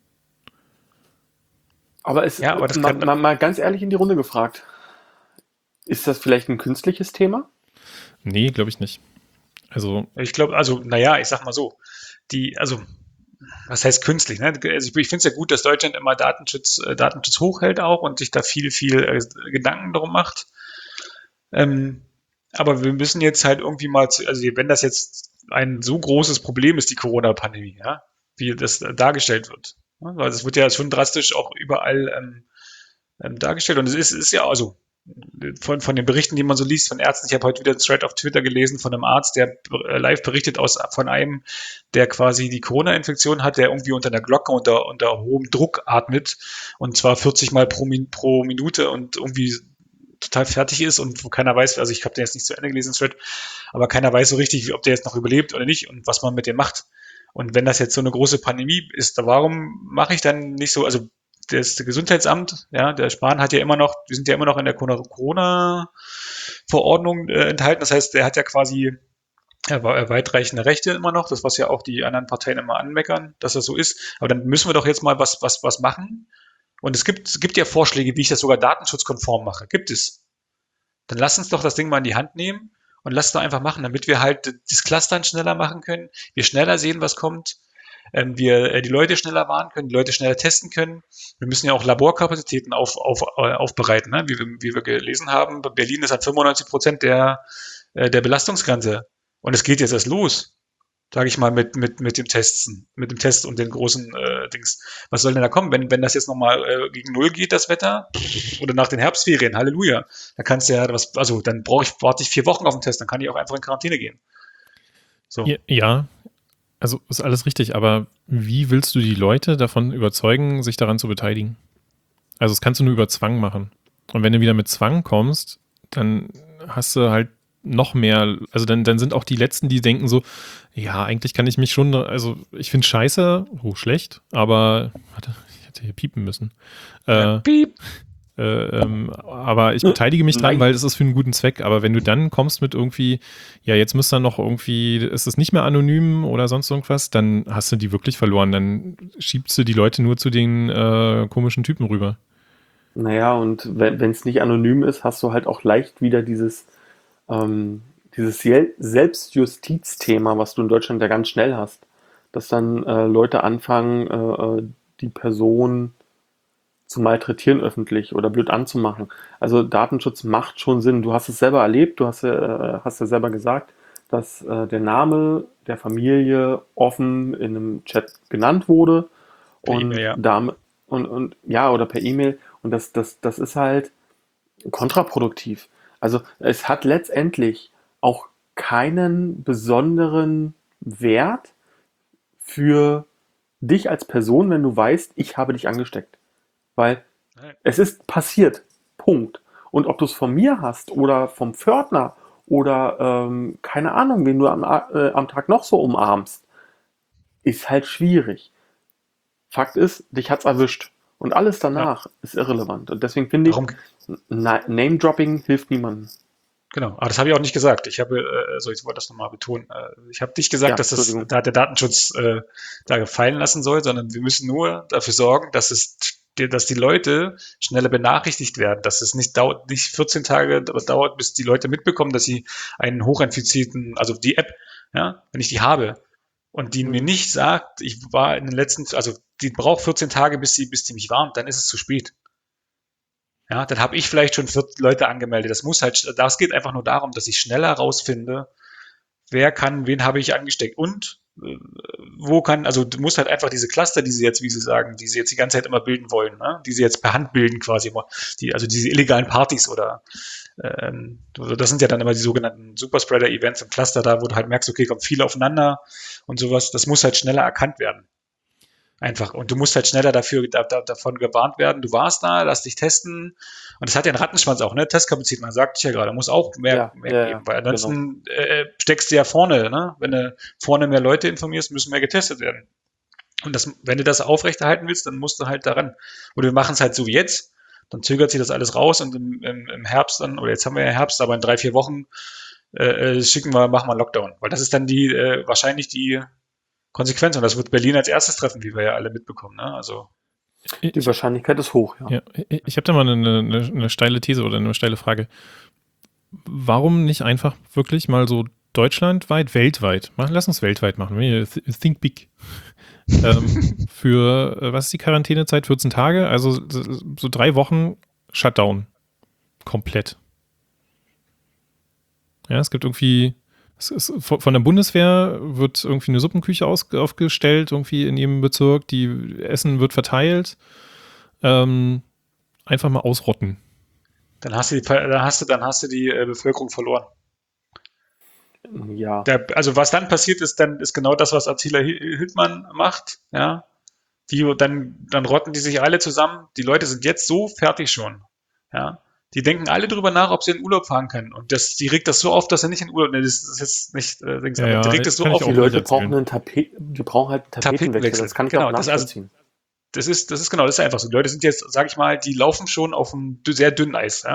Aber, es, ja, aber das mal, kann mal, mal ganz ehrlich in die Runde gefragt, ist das vielleicht ein künstliches Thema? Nee, glaube ich nicht. Also ich glaube, also, naja, ich sag mal so, die, also, was heißt künstlich? Ne? Also ich, ich finde es ja gut, dass Deutschland immer Datenschutz, äh, Datenschutz hochhält auch und sich da viel, viel äh, Gedanken darum macht. Ähm, aber wir müssen jetzt halt irgendwie mal, zu, also wenn das jetzt ein so großes Problem ist, die Corona-Pandemie, ja, wie das dargestellt wird. Ja? Weil es wird ja schon drastisch auch überall ähm, ähm, dargestellt und es ist, ist ja also von, von den Berichten, die man so liest von Ärzten. Ich habe heute wieder einen Thread auf Twitter gelesen von einem Arzt, der live berichtet aus von einem, der quasi die Corona-Infektion hat, der irgendwie unter einer Glocke unter, unter hohem Druck atmet und zwar vierzig Mal pro, pro Minute und irgendwie total fertig ist und wo keiner weiß, also ich habe den jetzt nicht zu Ende gelesen, Thread, aber keiner weiß so richtig, ob der jetzt noch überlebt oder nicht und was man mit dem macht. Und wenn das jetzt so eine große Pandemie ist, warum mache ich dann nicht so, also das Gesundheitsamt, ja, der Spahn hat ja immer noch, wir sind ja immer noch in der Corona-Verordnung äh, enthalten. Das heißt, der hat ja quasi ja, weitreichende Rechte immer noch, das was ja auch die anderen Parteien immer anmeckern, dass das so ist. Aber dann müssen wir doch jetzt mal was, was, was machen. Und es gibt, es gibt ja Vorschläge, wie ich das sogar datenschutzkonform mache. Gibt es. Dann lass uns doch das Ding mal in die Hand nehmen und lass es doch einfach machen, damit wir halt das Clustern schneller machen können, wir schneller sehen, was kommt, ähm, wir äh, die Leute schneller warnen können, die Leute schneller testen können. Wir müssen ja auch Laborkapazitäten auf, auf, äh, aufbereiten, ne? wie, wir, wie wir gelesen haben. Berlin ist an fünfundneunzig Prozent der, äh, der Belastungsgrenze. Und es geht jetzt erst los, sage ich mal, mit, mit, mit dem Testen, mit dem Test und den großen äh, Dings. Was soll denn da kommen, wenn, wenn das jetzt nochmal äh, gegen Null geht, das Wetter? Oder nach den Herbstferien, Halleluja. Da kannst du ja was, also dann brauche ich, warte ich vier Wochen auf den Test, dann kann ich auch einfach in Quarantäne gehen. So. Ja, ja, also ist alles richtig, aber wie willst du die Leute davon überzeugen, sich daran zu beteiligen? Also das kannst du nur über Zwang machen. Und wenn du wieder mit Zwang kommst, dann hast du halt noch mehr, also dann, dann sind auch die Letzten, die denken so, ja, eigentlich kann ich mich schon, also ich finde scheiße, oh, schlecht, aber, warte, ich hätte hier piepen müssen. Äh, ja, piep. Äh, ähm, aber ich beteilige mich dran, weil es ist für einen guten Zweck. Aber wenn du dann kommst mit irgendwie, ja, jetzt müsst ihr noch irgendwie, ist es nicht mehr anonym oder sonst irgendwas, dann hast du die wirklich verloren. Dann schiebst du die Leute nur zu den äh, komischen Typen rüber. Naja, und wenn es nicht anonym ist, hast du halt auch leicht wieder dieses ähm, dieses Selbstjustizthema, was du in Deutschland ja ganz schnell hast, dass dann äh, Leute anfangen, äh, die Person zu malträtieren öffentlich oder blöd anzumachen. Also Datenschutz macht schon Sinn. Du hast es selber erlebt, du hast ja, äh, hast ja selber gesagt, dass äh, der Name der Familie offen in einem Chat genannt wurde. Per und, E-Mail, ja. damit, und, und ja, oder per E-Mail. Und das, das, das ist halt kontraproduktiv. Also es hat letztendlich auch keinen besonderen Wert für dich als Person, wenn du weißt, ich habe dich angesteckt. Weil es ist passiert. Punkt. Und ob du es von mir hast oder vom Pförtner oder ähm, keine Ahnung, wen du am, äh, am Tag noch so umarmst, ist halt schwierig. Fakt ist, dich hat's erwischt. Und alles danach ja. ist irrelevant. Und deswegen finde ich, Na- Name-Dropping hilft niemandem. Genau, aber das habe ich auch nicht gesagt. Ich habe, äh, also ich wollte das nochmal betonen, äh, ich habe nicht gesagt, ja, dass das da der Datenschutz äh, da gefallen lassen soll, sondern wir müssen nur dafür sorgen, dass es, dass die Leute schneller benachrichtigt werden, dass es nicht dauert, nicht vierzehn Tage dauert, bis die Leute mitbekommen, dass sie einen hochinfizierten, also die App, ja, wenn ich die habe und die mhm. mir nicht sagt, ich war in den letzten, also die braucht vierzehn Tage, bis sie, bis die mich warnt, dann ist es zu spät. Ja, dann habe ich vielleicht schon vierzig Leute angemeldet. Das muss halt, das geht einfach nur darum, dass ich schneller rausfinde, wer kann, wen habe ich angesteckt und äh, wo kann, also du musst halt einfach diese Cluster, die sie jetzt, wie sie sagen, die sie jetzt die ganze Zeit immer bilden wollen, ne? Die sie jetzt per Hand bilden quasi, die, also diese illegalen Partys oder ähm, das sind ja dann immer die sogenannten Superspreader-Events im Cluster da, wo du halt merkst, okay, kommen viele aufeinander und sowas. Das muss halt schneller erkannt werden. Einfach. Und du musst halt schneller dafür da, da, davon gewarnt werden. Du warst da, lass dich testen. Und es hat ja einen Rattenschwanz auch, ne? Testkapazität, man sagt ja gerade, muss auch mehr, ja, mehr ja, geben. Weil ansonsten genau. äh, steckst du ja vorne, ne? Wenn du vorne mehr Leute informierst, müssen mehr getestet werden. Und das, wenn du das aufrechterhalten willst, dann musst du halt daran. Oder wir machen es halt so wie jetzt, dann zögert sich das alles raus und im, im, im Herbst dann, oder jetzt haben wir ja Herbst, aber in drei, vier Wochen äh, schicken wir, machen wir einen Lockdown. Weil das ist dann die, äh, wahrscheinlich die Konsequenz. Und das wird Berlin als erstes treffen, wie wir ja alle mitbekommen. Ne? Also die Wahrscheinlichkeit ist hoch, ja. ja ich habe da mal eine, eine, eine steile These oder eine steile Frage. Warum nicht einfach wirklich mal so deutschlandweit, weltweit, lass uns weltweit machen, think big. ähm, für, was ist die Quarantänezeit? vierzehn Tage, also so drei Wochen Shutdown. Komplett. Ja, es gibt irgendwie Es ist, von der Bundeswehr wird irgendwie eine Suppenküche aus, aufgestellt, irgendwie in jedem Bezirk. Die Essen wird verteilt. Ähm, einfach mal ausrotten. Dann hast du die, dann hast du, dann hast du die äh, Bevölkerung verloren. Ja. Der, also was dann passiert ist, dann ist genau das, was Attila Hildmann macht. Ja, die dann, dann rotten die sich alle zusammen. Die Leute sind jetzt so fertig schon. Ja. Die denken alle drüber nach, ob sie in Urlaub fahren können. Und das, die regt das so auf, dass er nicht in Urlaub, ne, das ist jetzt nicht, äh, Dings, ja, aber ja, die regt das so auf. Die Leute brauchen einen Tapet, die brauchen halt einen Tapetenwechsel. Tapetenwechsel. Das kann ich genau, auch nachvollziehen. Das, also, das ist, das ist genau, das ist einfach so. Die Leute sind jetzt, sag ich mal, die laufen schon auf einem sehr dünnen Eis, ja.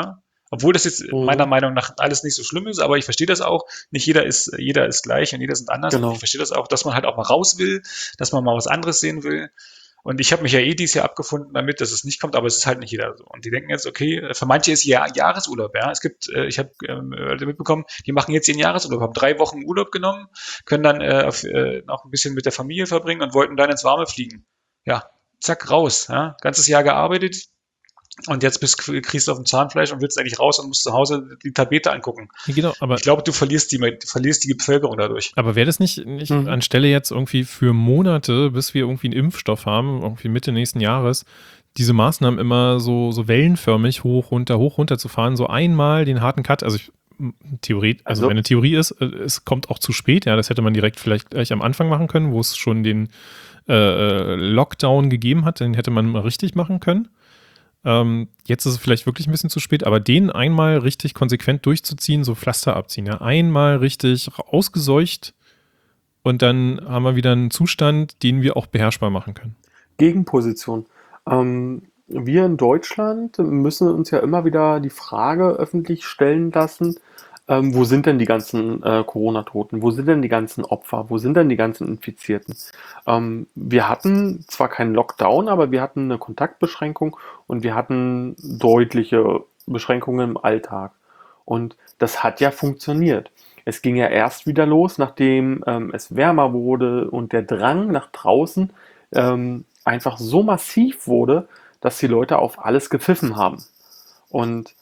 Obwohl das jetzt Mhm. meiner Meinung nach alles nicht so schlimm ist, aber ich verstehe das auch. Nicht jeder ist, jeder ist gleich und jeder ist anders. Genau. Und ich verstehe das auch, dass man halt auch mal raus will, dass man mal was anderes sehen will. Und ich habe mich ja eh dieses Jahr abgefunden damit, dass es nicht kommt, aber es ist halt nicht jeder so. Und die denken jetzt, okay, für manche ist ja Jahresurlaub, ja. Es gibt, äh, ich habe ähm, mitbekommen, die machen jetzt ihren Jahresurlaub, haben drei Wochen Urlaub genommen, können dann äh, auf, äh, noch ein bisschen mit der Familie verbringen und wollten dann ins Warme fliegen. Ja, zack, raus. Ja. Ganzes Jahr gearbeitet, und jetzt bist, kriegst du auf dem Zahnfleisch und willst eigentlich raus und musst zu Hause die Tapete angucken. Ja, genau, aber ich glaube, du verlierst die, du verlierst die Bevölkerung dadurch. Aber wäre das nicht, nicht Mhm. anstelle jetzt irgendwie für Monate, bis wir irgendwie einen Impfstoff haben, irgendwie Mitte nächsten Jahres, diese Maßnahmen immer so, so wellenförmig hoch, runter, hoch, runter zu fahren, so einmal den harten Cut, also ich, Theorie, also, Also- meine Theorie ist, äh, es kommt auch zu spät, ja, das hätte man direkt vielleicht gleich am Anfang machen können, wo es schon den äh, Lockdown gegeben hat, den hätte man mal richtig machen können. Ähm, jetzt ist es vielleicht wirklich ein bisschen zu spät, aber den einmal richtig konsequent durchzuziehen, so Pflaster abziehen, ja, einmal richtig ausgeseucht und dann haben wir wieder einen Zustand, den wir auch beherrschbar machen können. Gegenposition. Ähm, wir in Deutschland müssen uns ja immer wieder die Frage öffentlich stellen lassen, ähm, wo sind denn die ganzen äh, Corona-Toten? Wo sind denn die ganzen Opfer? Wo sind denn die ganzen Infizierten? Ähm, wir hatten zwar keinen Lockdown, aber wir hatten eine Kontaktbeschränkung und wir hatten deutliche Beschränkungen im Alltag. Und das hat ja funktioniert. Es ging ja erst wieder los, nachdem ähm, es wärmer wurde und der Drang nach draußen ähm, einfach so massiv wurde, dass die Leute auf alles gepfiffen haben. Und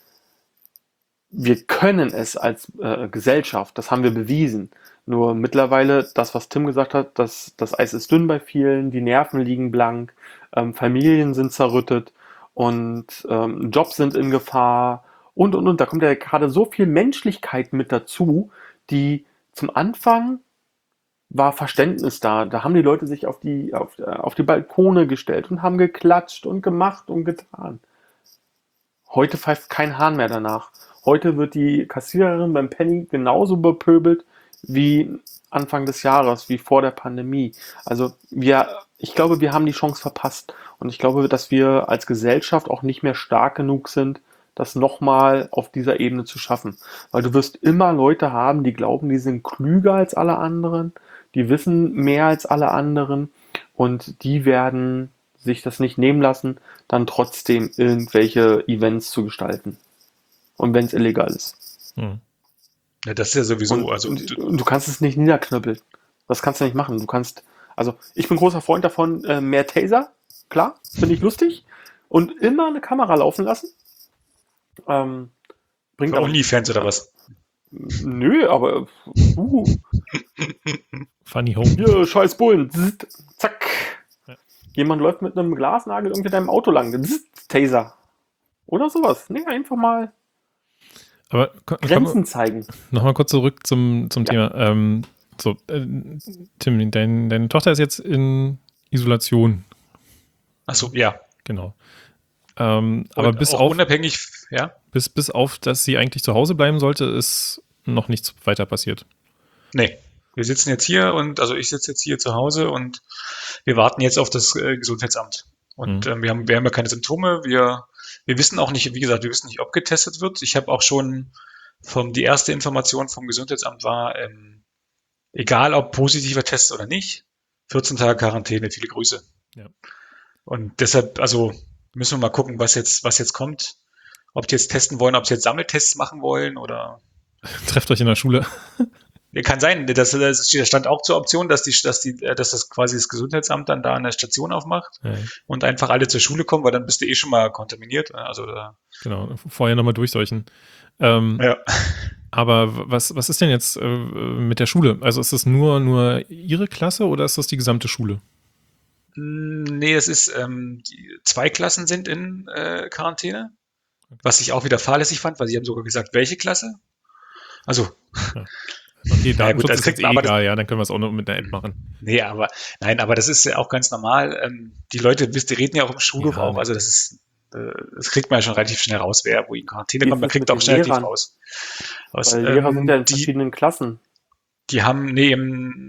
wir können es als äh, Gesellschaft, das haben wir bewiesen. Nur mittlerweile, das, was Tim gesagt hat, das, das Eis ist dünn bei vielen, die Nerven liegen blank, ähm, Familien sind zerrüttet und ähm, Jobs sind in Gefahr und, und, und. Da kommt ja gerade so viel Menschlichkeit mit dazu, die zum Anfang war Verständnis da. Da haben die Leute sich auf die, auf, auf die Balkone gestellt und haben geklatscht und gemacht und getan. Heute pfeift kein Hahn mehr danach. Heute wird die Kassiererin beim Penny genauso bepöbelt wie Anfang des Jahres, wie vor der Pandemie. Also wir, ich glaube, wir haben die Chance verpasst. Und ich glaube, dass wir als Gesellschaft auch nicht mehr stark genug sind, das nochmal auf dieser Ebene zu schaffen. Weil du wirst immer Leute haben, die glauben, die sind klüger als alle anderen, die wissen mehr als alle anderen und die werden sich das nicht nehmen lassen, dann trotzdem irgendwelche Events zu gestalten. Und wenn es illegal ist. Hm. Ja, das ist ja sowieso. Und, also und, und du kannst es nicht niederknüppeln. Das kannst du nicht machen. Du kannst, also ich bin großer Freund davon, äh, mehr Taser, klar, finde ich lustig. Und immer eine Kamera laufen lassen. Ähm, bringt für auch OnlyFans oder was? Nö, aber uh, Funny Home. hier, scheiß Bullen. Zzzt, zack. Ja. Jemand läuft mit einem Glasnagel irgendwie deinem Auto lang. Zzzt, Taser. Oder sowas. Nee, einfach mal Aber ko- Grenzen komm, zeigen. nochmal kurz zurück zum, zum Ja. Thema. Ähm, so, äh, Tim, dein, deine Tochter ist jetzt in Isolation. Achso, ja. Genau. Ähm, aber Und bis auch auf, unabhängig, ja? bis, bis auf, dass sie eigentlich zu Hause bleiben sollte, ist noch nichts weiter passiert. Nee. Wir sitzen jetzt hier und, also ich sitze jetzt hier zu Hause und wir warten jetzt auf das äh, Gesundheitsamt. Und Mhm. ähm, wir haben, wir haben ja keine Symptome. Wir, wir wissen auch nicht, wie gesagt, wir wissen nicht, ob getestet wird. Ich habe auch schon vom, die erste Information vom Gesundheitsamt war, ähm, egal ob positiver Test oder nicht, vierzehn Tage Quarantäne, viele Grüße. Ja. Und deshalb, also müssen wir mal gucken, was jetzt, was jetzt kommt. Ob die jetzt testen wollen, ob sie jetzt Sammeltests machen wollen oder. Trefft euch in der Schule. Ja, kann sein, das, das stand auch zur Option, dass die, dass die, dass das quasi das Gesundheitsamt dann da eine Station aufmacht Ja, und einfach alle zur Schule kommen, weil dann bist du eh schon mal kontaminiert. Also da, genau, vorher nochmal durchseuchen. Ähm, ja. Aber was, was ist denn jetzt äh, mit der Schule? Also ist das nur, nur Ihre Klasse oder ist das die gesamte Schule? Nee, es ist, ähm, die, zwei Klassen sind in äh, Quarantäne, was ich auch wieder fahrlässig fand, weil sie haben sogar gesagt, welche Klasse? Also, Ja. Okay, naja, gut, Datenschutz das ist jetzt kriegt eh man, aber das, egal, ja, dann können wir es auch noch mit einer App machen. nee, aber, nein, aber das ist ja auch ganz normal. Ähm, die Leute, wisst, die reden ja auch im Schulhof Ja, auch, ne. also das ist, äh, das kriegt man ja schon relativ schnell raus, wer wo in Quarantäne Wie kommt, man ist es kriegt mit auch den schnell relativ Lehrern? raus. Aus, Weil Lehrer sind ja ähm, in die, verschiedenen Klassen. die haben, nee,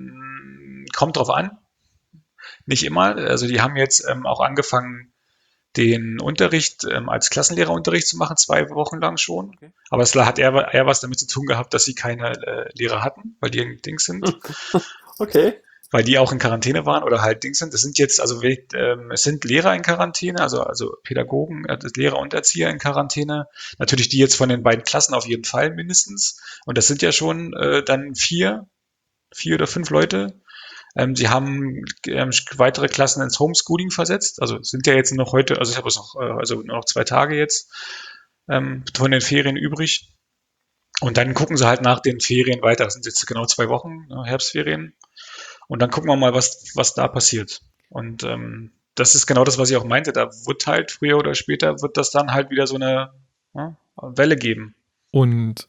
ähm, kommt drauf an, nicht immer. Also die haben jetzt ähm, auch angefangen, den Unterricht ähm, als Klassenlehrerunterricht zu machen, zwei Wochen lang schon. Okay. Aber es hat eher, eher was damit zu tun gehabt, dass sie keine äh, Lehrer hatten, weil die ein Dings sind. Okay. Weil die auch in Quarantäne waren oder halt Dings sind. Es sind jetzt, also ähm, es sind Lehrer in Quarantäne, also, also Pädagogen, äh, Lehrer und Erzieher in Quarantäne. Natürlich die jetzt von den beiden Klassen auf jeden Fall mindestens. Und das sind ja schon äh, dann vier, vier oder fünf Leute. Ähm, sie haben ähm, weitere Klassen ins Homeschooling versetzt. Also sind ja jetzt noch heute, also ich habe es noch, äh, also nur noch zwei Tage jetzt ähm, von den Ferien übrig. Und dann gucken sie halt nach den Ferien weiter. Das sind jetzt genau zwei Wochen, ne, Herbstferien. Und dann gucken wir mal, was, was da passiert. Und ähm, das ist genau das, was ich auch meinte. Da wird halt früher oder später, wird das dann halt wieder so eine ja, Welle geben. Und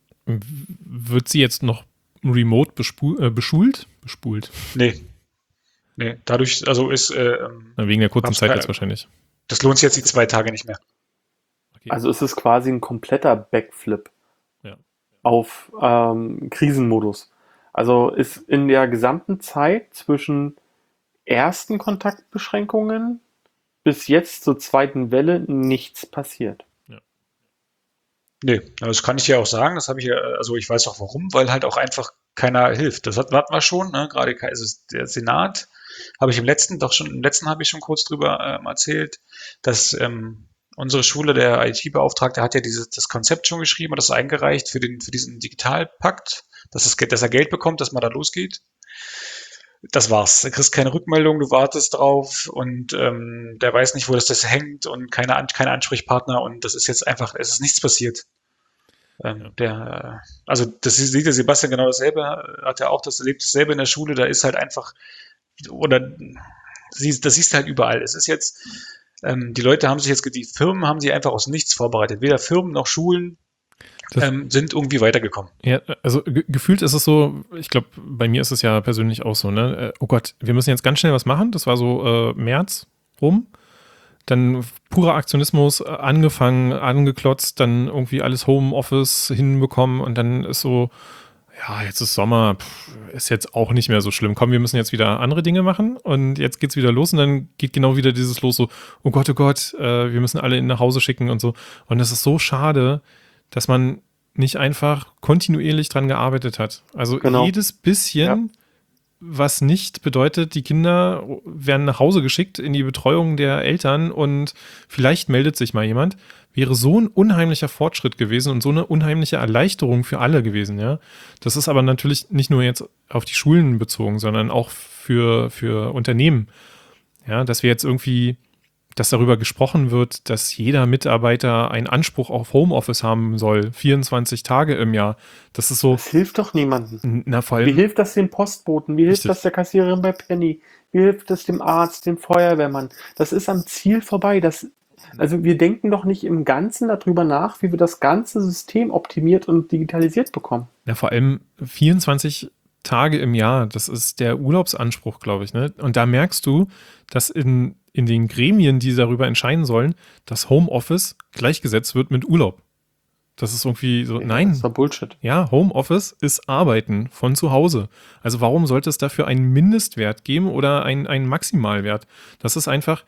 wird sie jetzt noch remote bespu- äh, beschult? Bespult? Nee. Nee, dadurch, also ist. Äh, wegen der kurzen Zeit jetzt wahrscheinlich. Das lohnt sich jetzt die zwei Tage nicht mehr. Okay. Also ist es quasi ein kompletter Backflip ja. auf ähm, Krisenmodus. Also ist in der gesamten Zeit zwischen ersten Kontaktbeschränkungen bis jetzt zur zweiten Welle nichts passiert. Ja. Nee, das kann ich ja auch sagen. Das habe ich ja, also ich weiß auch warum, weil halt auch einfach keiner hilft. Das hatten wir schon, ne? Gerade also der Senat, habe ich im letzten, doch schon im letzten habe ich schon kurz drüber ähm, erzählt, dass ähm, unsere Schule, der I T-Beauftragte, hat ja dieses das Konzept schon geschrieben und das eingereicht für den für diesen Digitalpakt, dass, es, dass er Geld bekommt, dass man da losgeht. Das war's. Du kriegst keine Rückmeldung, du wartest drauf und ähm, der weiß nicht, wo das, das hängt und keine, keine Ansprechpartner und das ist jetzt einfach, es ist nichts passiert. Ähm, ja. der, also das sieht der Sebastian genau dasselbe, hat er auch das erlebt, dasselbe in der Schule, da ist halt einfach, oder das siehst du halt überall. Es ist jetzt, ähm, die Leute haben sich jetzt, die Firmen haben sich einfach aus nichts vorbereitet. Weder Firmen noch Schulen ähm, sind irgendwie weitergekommen. Ja, also ge- gefühlt ist es so, ich glaube, bei mir ist es ja persönlich auch so, ne? Äh, oh Gott, wir müssen jetzt ganz schnell was machen. Das war so äh, März rum. Dann purer Aktionismus, angefangen, angeklotzt, dann irgendwie alles Homeoffice hinbekommen und dann ist so, ja, jetzt ist Sommer, pff, ist jetzt auch nicht mehr so schlimm. Komm, wir müssen jetzt wieder andere Dinge machen und jetzt geht's wieder los und dann geht genau wieder dieses los so, oh Gott, oh Gott, äh, wir müssen alle nach Hause schicken und so. Und es ist so schade, dass man nicht einfach kontinuierlich dran gearbeitet hat. Also genau. jedes bisschen, ja. was nicht bedeutet, die Kinder werden nach Hause geschickt in die Betreuung der Eltern und vielleicht meldet sich mal jemand, wäre so ein unheimlicher Fortschritt gewesen und so eine unheimliche Erleichterung für alle gewesen, ja. Das ist aber natürlich nicht nur jetzt auf die Schulen bezogen, sondern auch für, für Unternehmen. Ja, dass wir jetzt irgendwie, dass darüber gesprochen wird, dass jeder Mitarbeiter einen Anspruch auf Homeoffice haben soll, vierundzwanzig Tage im Jahr. Das ist so. Das hilft doch niemandem. Na, vor allem, wie hilft das dem Postboten? Wie hilft richtig. das der Kassiererin bei Penny? Wie hilft das dem Arzt, dem Feuerwehrmann? Das ist am Ziel vorbei. Das, also wir denken doch nicht im Ganzen darüber nach, wie wir das ganze System optimiert und digitalisiert bekommen. Ja, vor allem vierundzwanzig Tage im Jahr, das ist der Urlaubsanspruch, glaube ich. Ne? Und da merkst du, dass in in den Gremien, die darüber entscheiden sollen, dass Homeoffice gleichgesetzt wird mit Urlaub. Das ist irgendwie so, ja, nein. Das ist doch Bullshit. Ja, Homeoffice ist Arbeiten von zu Hause. Also warum sollte es dafür einen Mindestwert geben oder einen, einen Maximalwert? Das ist einfach,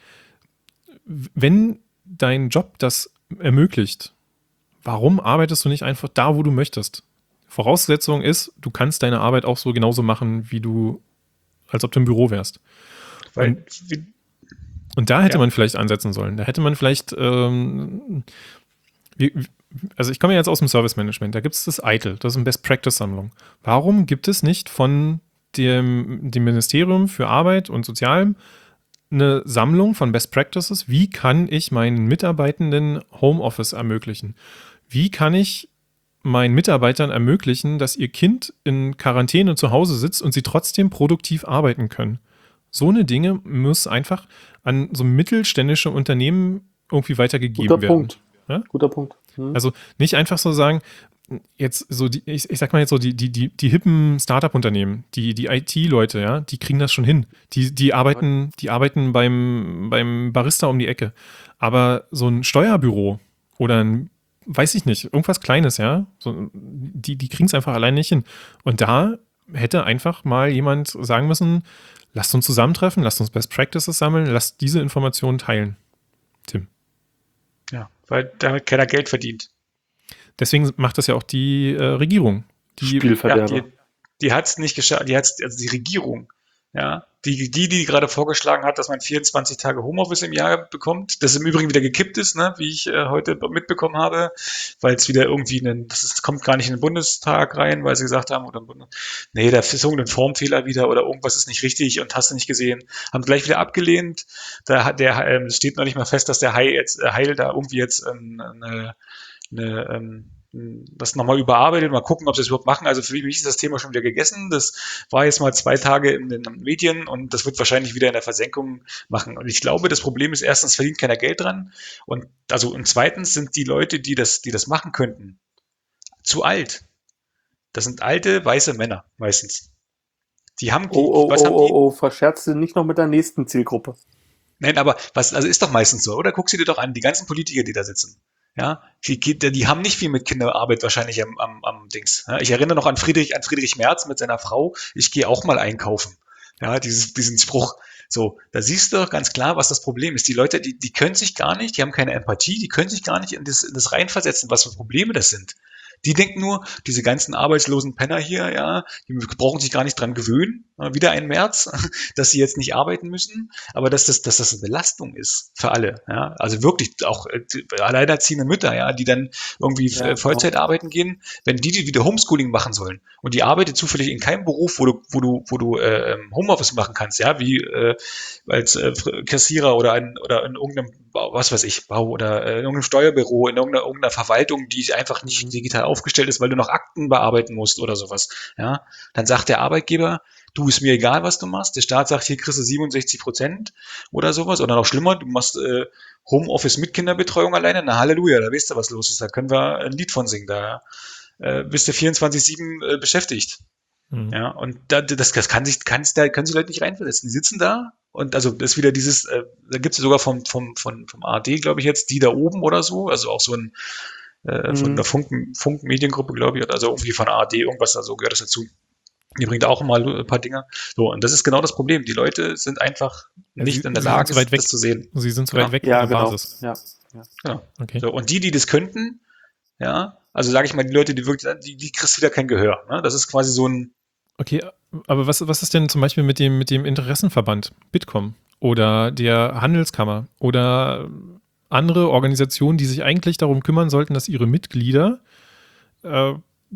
wenn dein Job das ermöglicht, warum arbeitest du nicht einfach da, wo du möchtest? Voraussetzung ist, du kannst deine Arbeit auch so genauso machen, wie du, als ob du im Büro wärst. Weil, Und, Und da hätte ja. man vielleicht ansetzen sollen. Da hätte man vielleicht, ähm, wie, also ich komme ja jetzt aus dem Service Management, da gibt es das Eitel, das ist eine Best-Practice-Sammlung. Warum gibt es nicht von dem, dem Ministerium für Arbeit und Sozialem eine Sammlung von Best Practices? Wie kann ich meinen Mitarbeitenden Homeoffice ermöglichen? Wie kann ich meinen Mitarbeitern ermöglichen, dass ihr Kind in Quarantäne zu Hause sitzt und sie trotzdem produktiv arbeiten können? So eine Dinge muss einfach an so mittelständische Unternehmen irgendwie weitergegeben Guter werden. Punkt. Ja? Guter Punkt. Hm. Also nicht einfach so sagen, jetzt so die, ich, ich sag mal jetzt so, die, die, die, die hippen Startup-Unternehmen, die, die I T-Leute, ja, die kriegen das schon hin. Die, die arbeiten, die arbeiten beim, beim Barista um die Ecke. Aber so ein Steuerbüro oder ein, weiß ich nicht, irgendwas Kleines, ja, so, die, die kriegen es einfach allein nicht hin. Und da hätte einfach mal jemand sagen müssen, lasst uns zusammentreffen, lasst uns Best Practices sammeln, lasst diese Informationen teilen. Tim. Ja, weil damit keiner Geld verdient. Deswegen macht das ja auch die äh, Regierung. Die Spielverderber. Ja, die die hat es nicht geschafft, die hat's, also die Regierung, ja, die, die, die gerade vorgeschlagen hat, dass man vierundzwanzig Tage Homeoffice im Jahr bekommt, das im Übrigen wieder gekippt ist, ne, wie ich äh, heute mitbekommen habe, weil es wieder irgendwie, einen, das ist, kommt gar nicht in den Bundestag rein, weil sie gesagt haben, oder nee, da ist irgendein Formfehler wieder oder irgendwas ist nicht richtig und hast du nicht gesehen, haben gleich wieder abgelehnt, da hat der, ähm, steht noch nicht mal fest, dass der Heil jetzt, äh, Heil da irgendwie jetzt ähm, eine, eine ähm, das nochmal überarbeitet, mal gucken, ob sie das überhaupt machen. Also für mich ist das Thema schon wieder gegessen. Das war jetzt mal zwei Tage in den Medien und das wird wahrscheinlich wieder in der Versenkung machen. Und ich glaube, das Problem ist erstens, verdient keiner Geld dran. Und also und zweitens sind die Leute, die das, die das machen könnten, zu alt. Das sind alte, weiße Männer meistens. Die haben die, Oh, oh, was oh, haben die? oh, oh, verscherze nicht noch mit der nächsten Zielgruppe. Nein, aber was, also ist doch meistens so, oder? Guck sie dir doch an, die ganzen Politiker, die da sitzen. Ja, die, die haben nicht viel mit Kinderarbeit wahrscheinlich am, am, am Dings. Ja, ich erinnere noch an Friedrich, an Friedrich Merz mit seiner Frau. Ich gehe auch mal einkaufen. Ja, dieses, diesen Spruch. So, da siehst du doch ganz klar, was das Problem ist. Die Leute, die, die können sich gar nicht, die haben keine Empathie, die können sich gar nicht in das, in das reinversetzen, was für Probleme das sind. Die denken nur, diese ganzen arbeitslosen Penner hier, ja, die brauchen sich gar nicht dran gewöhnen, wieder ein März, dass sie jetzt nicht arbeiten müssen, aber dass das, dass das eine Belastung ist für alle, ja, also wirklich auch äh, alleinerziehende Mütter, ja, die dann irgendwie Ja, Vollzeit auch. arbeiten gehen, wenn die, die wieder Homeschooling machen sollen und die arbeitet zufällig in keinem Beruf, wo du, wo du, wo du äh, Homeoffice machen kannst, ja, wie äh, als äh, Kassierer oder ein, oder in irgendeinem, was weiß ich, Bau oder äh, in irgendeinem Steuerbüro, in irgendeiner, irgendeiner Verwaltung, die einfach nicht Mhm. digital aufgestellt ist, weil du noch Akten bearbeiten musst oder sowas, ja, dann sagt der Arbeitgeber, du, ist mir egal, was du machst. Der Staat sagt, hier kriegst du siebenundsechzig Prozent oder sowas. Oder noch schlimmer, du machst äh, Homeoffice mit Kinderbetreuung alleine. Na Halleluja, da weißt du, was los ist. Da können wir ein Lied von singen. Da äh, bist du vierundzwanzig sieben äh, beschäftigt. Mhm. Ja, und da, das, das kann sich, kann, da können sich Leute nicht reinversetzen. Die sitzen da und also das ist wieder dieses, äh, da gibt es sogar vom, vom, vom, vom A R D, glaube ich jetzt, die da oben oder so, also auch so ein äh, von Mhm. der Funk, Funk-Mediengruppe, glaube ich, also irgendwie von A R D, irgendwas, da so gehört das dazu. Die bringt auch mal ein paar Dinge. So, und das ist genau das Problem. Die Leute sind einfach Ja, nicht sie, in der sie sind Lage, zu weit weg. das zu sehen. Sie sind zu Genau. weit weg Ja, von der genau. Basis. Ja, ja. Genau. Okay. So, und die, die das könnten, ja, also sage ich mal, die Leute, die wirklich, die, die kriegst wieder kein Gehör. Ne? Das ist quasi so ein, Okay, aber was, was ist denn zum Beispiel mit dem, mit dem Interessenverband Bitkom oder der Handelskammer oder andere Organisationen, die sich eigentlich darum kümmern sollten, dass ihre Mitglieder äh,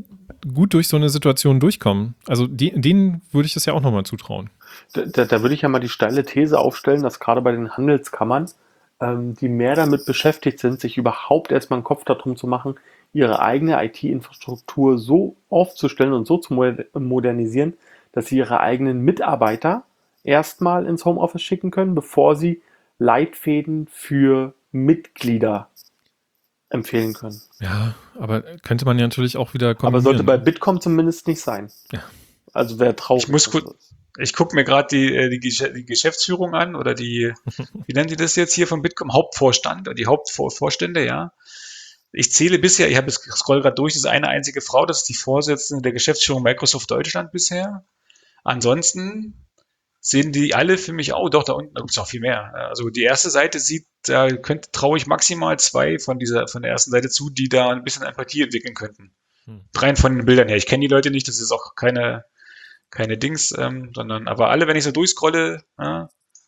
gut durch so eine Situation durchkommen? Also die, denen würde ich das ja auch nochmal zutrauen. Da, da, da würde ich ja mal die steile These aufstellen, dass gerade bei den Handelskammern, ähm, die mehr damit beschäftigt sind, sich überhaupt erstmal einen Kopf darum zu machen, ihre eigene I T-Infrastruktur so aufzustellen und so zu mo- modernisieren, dass sie ihre eigenen Mitarbeiter erstmal ins Homeoffice schicken können, bevor sie Leitfäden für Mitglieder empfehlen können. Ja, aber könnte man ja natürlich auch wieder Aber kombinieren. sollte bei Bitkom zumindest nicht sein. Ja. Also wäre traurig. Ich muss gut- ich gucke mir gerade die, äh, die, Gesch- die Geschäftsführung an oder die, wie nennen die das jetzt hier von Bitkom? Hauptvorstand oder die Hauptvorstände, ja. Ich zähle bisher, ich habe es scroll gerade durch, das ist eine einzige Frau, das ist die Vorsitzende der Geschäftsführung Microsoft Deutschland bisher. Ansonsten sehen die alle für mich, oh doch, da unten gibt es noch viel mehr. Also die erste Seite sieht, da könnte, traue ich maximal zwei von dieser, von der ersten Seite zu, die da ein bisschen Empathie entwickeln könnten. Hm. Rein von den Bildern her. Ich kenne die Leute nicht, das ist auch keine, keine Dings, ähm, sondern, aber alle, wenn ich so durchscrolle, ja,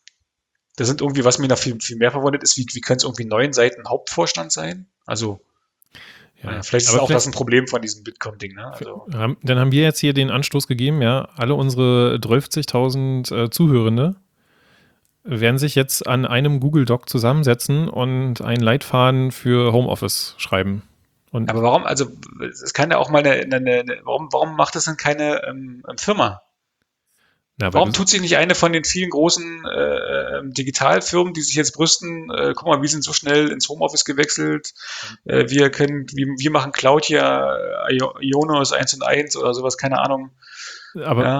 da sind irgendwie, was mir noch viel, viel mehr verwundert ist, wie, wie können es irgendwie neun Seiten Hauptvorstand sein? Also, Ja, ja, vielleicht ist aber auch vielleicht- das ein Problem von diesem Bitkom-Ding, ne? Also, Haben- Dann haben wir jetzt hier den Anstoß gegeben, ja, alle unsere zwölfzigtausend äh, Zuhörende werden sich jetzt an einem Google Doc zusammensetzen und einen Leitfaden für Homeoffice schreiben. Und aber warum, also, es kann ja auch mal eine, eine, eine warum, warum macht das denn keine ähm, Firma? na, weil Warum du- tut sich nicht eine von den vielen großen äh, ähm, Digitalfirmen, die sich jetzt brüsten, äh, guck mal, wir sind so schnell ins Homeoffice gewechselt, äh, wir können, wir, wir machen Cloud hier, äh, Ionos eins und eins oder sowas, keine Ahnung. aber Ja.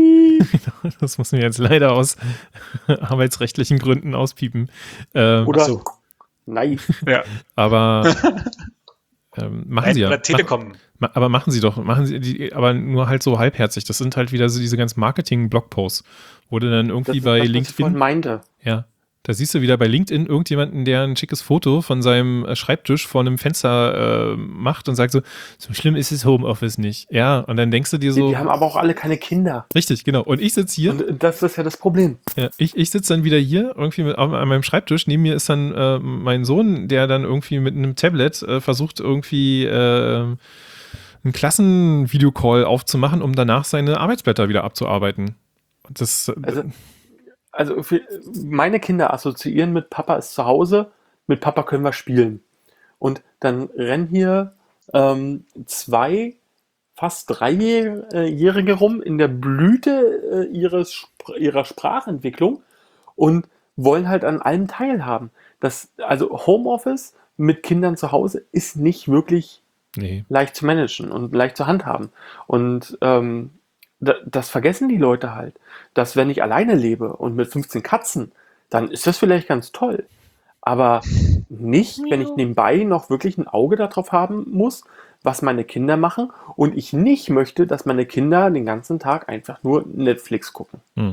das müssen wir jetzt leider aus arbeitsrechtlichen Gründen auspiepen. Äh, Oder so. nein. Ja. aber ähm, machen sie ja. Oder Telekom. Ma- Aber machen sie doch, machen sie die, aber nur halt so halbherzig. Das sind halt wieder so diese ganzen Marketing-Blogposts, wo du dann Das irgendwie ist bei das, was ich vorhin LinkedIn, meinte. ja, Da siehst du wieder bei LinkedIn irgendjemanden, der ein schickes Foto von seinem Schreibtisch vor einem Fenster äh, macht und sagt so, so schlimm ist das Homeoffice nicht. Ja, und dann denkst du dir so. Die, die haben aber auch alle keine Kinder. Richtig, genau. Und ich sitze hier. Und das ist ja das Problem. Ja, ich ich sitze dann wieder hier irgendwie mit, an meinem Schreibtisch. Neben mir ist dann äh, mein Sohn, der dann irgendwie mit einem Tablet äh, versucht irgendwie äh, einen Klassenvideocall aufzumachen, um danach seine Arbeitsblätter wieder abzuarbeiten. Und das, also, also für meine Kinder assoziieren mit Papa ist zu Hause, mit Papa können wir spielen. Und dann rennen hier ähm, zwei, fast Dreijährige rum in der Blüte äh, ihres, ihrer Sprachentwicklung und wollen halt an allem teilhaben. Das, also Homeoffice mit Kindern zu Hause ist nicht wirklich nee. leicht zu managen und leicht zu handhaben. Und ähm, das vergessen die Leute halt, dass wenn ich alleine lebe und mit fünfzehn Katzen, dann ist das vielleicht ganz toll. Aber nicht, wenn ich nebenbei noch wirklich ein Auge darauf haben muss, was meine Kinder machen und ich nicht möchte, dass meine Kinder den ganzen Tag einfach nur Netflix gucken. Hm.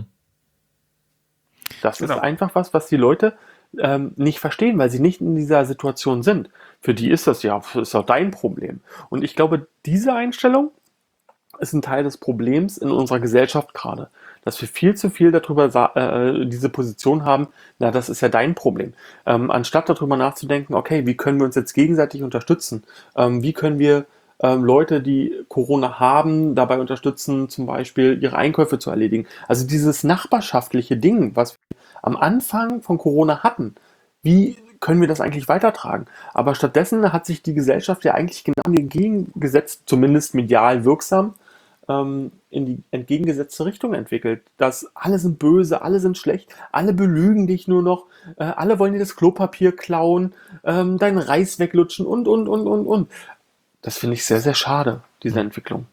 Das genau. ist einfach was, was die Leute ähm, nicht verstehen, weil sie nicht in dieser Situation sind. Für die ist das ja, ist auch dein Problem. Und ich glaube, diese Einstellung ist ein Teil des Problems in unserer Gesellschaft gerade, dass wir viel zu viel darüber äh, diese Position haben, na, das ist ja dein Problem. Ähm, anstatt darüber nachzudenken, okay, wie können wir uns jetzt gegenseitig unterstützen? Ähm, wie können wir ähm, Leute, die Corona haben, dabei unterstützen, zum Beispiel ihre Einkäufe zu erledigen? Also dieses nachbarschaftliche Ding, was wir am Anfang von Corona hatten, wie können wir das eigentlich weitertragen? Aber stattdessen hat sich die Gesellschaft ja eigentlich genau entgegengesetzt, zumindest medial wirksam, in die entgegengesetzte Richtung entwickelt. Dass alle sind böse, alle sind schlecht, alle belügen dich nur noch, äh, alle wollen dir das Klopapier klauen, ähm, deinen Reis weglutschen und, und, und, und, und. Das finde ich sehr, sehr schade, diese Entwicklung.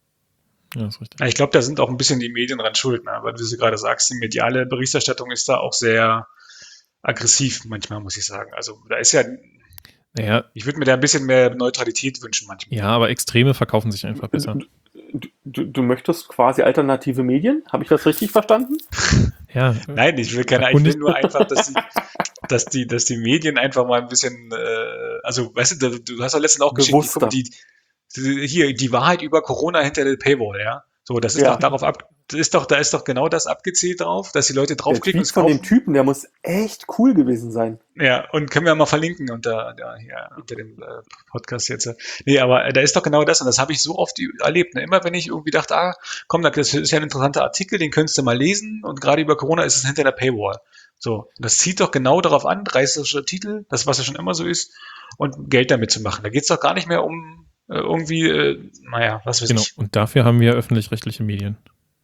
Ja, das ist richtig. Ja, ich glaube, da sind auch ein bisschen die Medien dran schuld, ne? Weil du sie gerade sagst, die mediale Berichterstattung ist da auch sehr aggressiv manchmal, muss ich sagen. Also da ist ja... Naja. Ich würde mir da ein bisschen mehr Neutralität wünschen manchmal. Ja, aber Extreme verkaufen sich einfach besser. Du, du, du möchtest quasi alternative Medien? Habe ich das richtig verstanden? Ja. Nein, ich will keine, ich will nur einfach, dass die, dass die, dass die Medien einfach mal ein bisschen, äh, also, weißt du, du hast ja letztens auch geschickt, die, die, hier, die Wahrheit über Corona hinter der Paywall, ja. So, das ist ja. doch darauf ab, das ist doch, da ist doch genau das abgezielt drauf, dass die Leute draufklicken und es kaufen. Von dem Typen, der muss echt cool gewesen sein. Ja, und können wir mal verlinken unter, ja, hier, unter dem äh, Podcast jetzt. Nee, aber äh, da ist doch genau das, und das habe ich so oft erlebt. Ne? Immer wenn ich irgendwie dachte, ah, komm, das ist ja ein interessanter Artikel, den könntest du mal lesen, und gerade über Corona ist es hinter der Paywall. So, das zieht doch genau darauf an, reißerischer Titel, das, was ja schon immer so ist, und Geld damit zu machen. Da geht es doch gar nicht mehr um äh, irgendwie, äh, naja, was weiß genau. ich. Und dafür haben wir öffentlich-rechtliche Medien.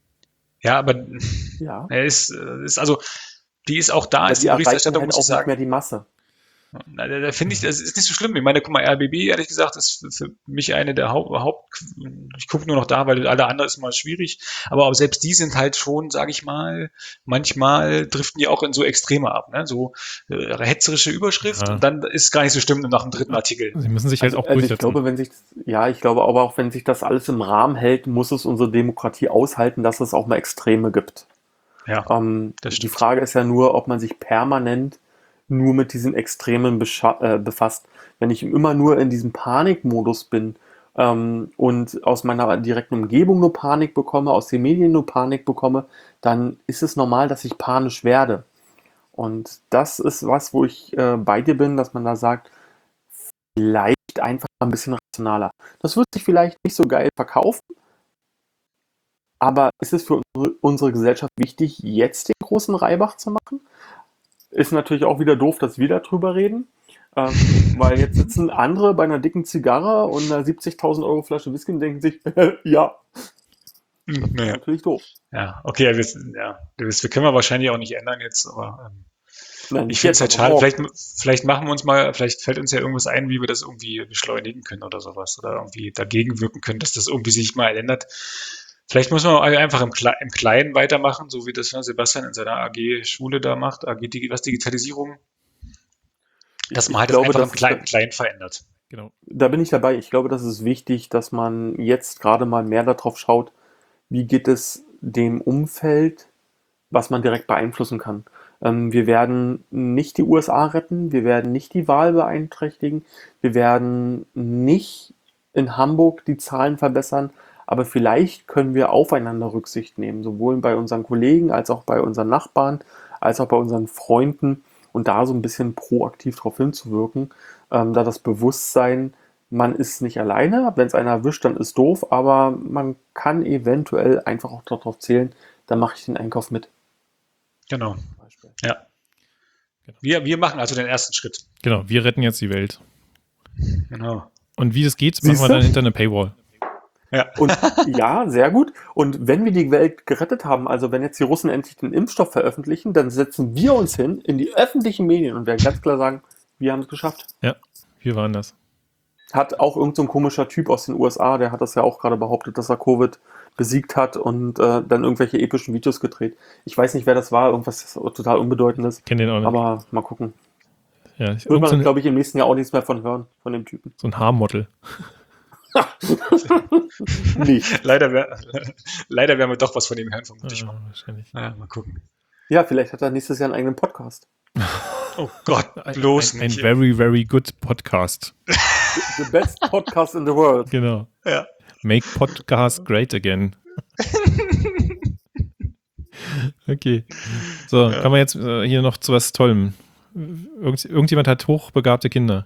Ja, aber ja. Er ist, ist also, die ist auch da, ja, ist die Berichterstattung, muss ich sagen. Nicht mehr die Masse. Da, da finde ich, das ist nicht so schlimm. Ich meine, guck mal, R B B, ehrlich gesagt, ist für mich eine der Haupt, Haupt ich gucke nur noch da, weil alle anderen ist mal schwierig, aber auch selbst die sind halt schon, sage ich mal, manchmal driften die auch in so Extreme ab, ne? So äh, hetzerische Überschrift, ja. Und dann ist es gar nicht so schlimm nach dem dritten Artikel. Sie müssen sich halt also, auch durchsetzen. Also ich glaube, wenn sich, ja, ich glaube aber auch, wenn sich das alles im Rahmen hält, muss es unsere Demokratie aushalten, dass es auch mal Extreme gibt. Ja, ähm, die Frage ist ja nur, ob man sich permanent nur mit diesen Extremen äh, befasst. Wenn ich immer nur in diesem Panikmodus bin ähm, und aus meiner direkten Umgebung nur Panik bekomme, aus den Medien nur Panik bekomme, dann ist es normal, dass ich panisch werde. Und das ist was, wo ich äh, bei dir bin, dass man da sagt, vielleicht einfach ein bisschen rationaler. Das wird sich vielleicht nicht so geil verkaufen, aber ist es für unsere, unsere Gesellschaft wichtig, jetzt den großen Reibach zu machen? Ist natürlich auch wieder doof, dass wir darüber reden, ähm, weil jetzt sitzen andere bei einer dicken Zigarre und einer siebzigtausend Euro Flasche Whisky und denken sich, ja, das ist naja. natürlich doof. Ja, okay, wir, ja, das können wir wahrscheinlich auch nicht ändern jetzt, aber ähm, Nein, ich finde es halt schade. Vielleicht, vielleicht machen wir uns mal, vielleicht fällt uns ja irgendwas ein, wie wir das irgendwie beschleunigen können oder sowas oder irgendwie dagegen wirken können, dass das irgendwie sich mal ändert. Vielleicht muss man einfach im, Kle- im Kleinen weitermachen, so wie das Sebastian in seiner A G-Schule da macht, A G was Digitalisierung, dass man halt ich glaube, einfach das im Kleinen, Kleinen verändert. Genau. Da bin ich dabei. Ich glaube, das ist wichtig, dass man jetzt gerade mal mehr darauf schaut, wie geht es dem Umfeld, was man direkt beeinflussen kann. Ähm, wir werden nicht die U S A retten, wir werden nicht die Wahl beeinträchtigen, wir werden nicht in Hamburg die Zahlen verbessern, aber vielleicht können wir aufeinander Rücksicht nehmen, sowohl bei unseren Kollegen als auch bei unseren Nachbarn, als auch bei unseren Freunden und da so ein bisschen proaktiv darauf hinzuwirken, ähm, da das Bewusstsein, man ist nicht alleine, wenn es einer erwischt, dann ist doof, aber man kann eventuell einfach auch darauf zählen, dann mache ich den Einkauf mit. Genau. Ja. Wir, wir machen also den ersten Schritt. Genau, wir retten jetzt die Welt. Genau. Und wie das geht, machen wir dann hinter eine Paywall. Ja. Und ja, sehr gut. Und wenn wir die Welt gerettet haben, also wenn jetzt die Russen endlich den Impfstoff veröffentlichen, dann setzen wir uns hin in die öffentlichen Medien und werden ganz klar sagen, wir haben es geschafft. Ja, wir waren das. Hat auch irgend so ein komischer Typ aus den U S A, der hat das ja auch gerade behauptet, dass er Covid besiegt hat und äh, dann irgendwelche epischen Videos gedreht. Ich weiß nicht, wer das war, irgendwas total Unbedeutendes. Ich kenne den auch nicht. Aber mal gucken. Ja, ich Wird man, so glaube ich, im nächsten Jahr auch nichts mehr von hören, von dem Typen. So ein Haarmodel. Nicht. Leider, wär, leider werden wir doch was von ihm hören, vermutlich. Ja, wahrscheinlich. Ja, mal gucken. Ja, vielleicht hat er nächstes Jahr einen eigenen Podcast. Oh Gott, bloß ein, ein, nicht. Ein very, very good Podcast. The best podcast in the world. Genau. Ja. Make Podcast great again. Okay. So, Ja. kommen wir jetzt äh, hier noch zu was Tollem. Irgend, irgendjemand hat hochbegabte Kinder.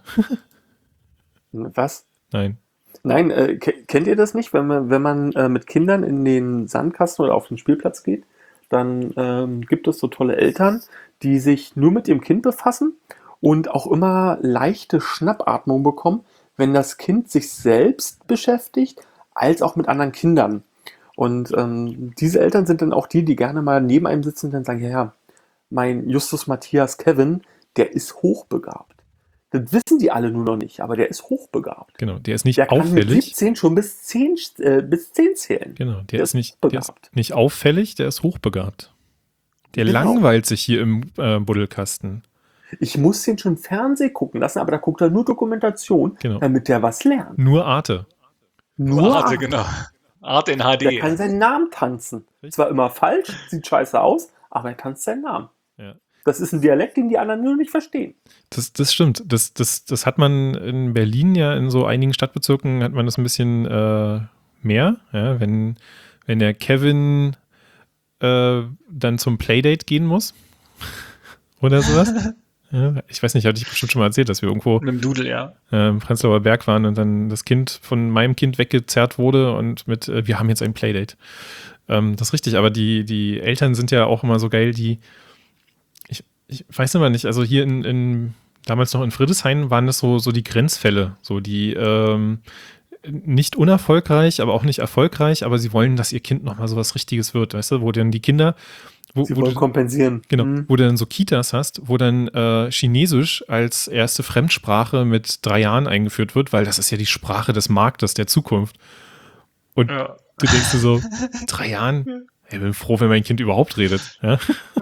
Was? Nein. Nein, äh, ke- kennt ihr das nicht? Wenn man, wenn man äh, mit Kindern in den Sandkasten oder auf den Spielplatz geht, dann ähm, gibt es so tolle Eltern, die sich nur mit dem Kind befassen und auch immer leichte Schnappatmung bekommen, wenn das Kind sich selbst beschäftigt, als auch mit anderen Kindern. Und ähm, diese Eltern sind dann auch die, die gerne mal neben einem sitzen und dann sagen, ja, ja, mein Justus Matthias Kevin, der ist hochbegabt. Das wissen die alle nur noch nicht, aber der ist hochbegabt. Genau, der ist nicht Der kann mit auffällig. siebzehn schon bis zehn, äh, bis zehn zählen. Genau, der, Der ist, ist nicht, der ist begabt. nicht auffällig, der ist hochbegabt. Der Genau. langweilt sich hier im äh, Buddelkasten. Ich muss den schon Fernsehen gucken lassen, aber da guckt er nur Dokumentation, Genau. damit der was lernt. Nur Arte. Nur Arte, Arte. genau. Arte in H D. Der kann seinen Namen tanzen. Zwar immer falsch, sieht scheiße aus, aber er tanzt seinen Namen. Ja. Das ist ein Dialekt, den die anderen nur nicht verstehen. Das, das stimmt. Das, das, das hat man in Berlin ja in so einigen Stadtbezirken hat man das ein bisschen äh, mehr. Ja, wenn, wenn der Kevin äh, dann zum Playdate gehen muss oder sowas. Ja, ich weiß nicht, hatte ich bestimmt schon mal erzählt, dass wir irgendwo Mit dem Dudel, ja. äh, im Prenzlauer Berg waren und dann das Kind von meinem Kind weggezerrt wurde und mit, äh, wir haben jetzt ein Playdate. Ähm, das ist richtig, aber die, die Eltern sind ja auch immer so geil, die ich, ich weiß immer nicht, also hier in, in damals noch in Friedrichshain waren das so, so die Grenzfälle, so die ähm, nicht unerfolgreich, aber auch nicht erfolgreich, aber sie wollen, dass ihr Kind nochmal so was Richtiges wird, weißt du, wo dann die Kinder Wo, Sie wo wollen du, kompensieren. genau, Mhm. wo du dann so Kitas hast, wo dann äh, Chinesisch als erste Fremdsprache mit drei Jahren eingeführt wird, weil das ist ja die Sprache des Marktes, der Zukunft. Und Ja. du denkst dir so, drei Jahren? Ich bin froh, wenn mein Kind überhaupt redet. Ja?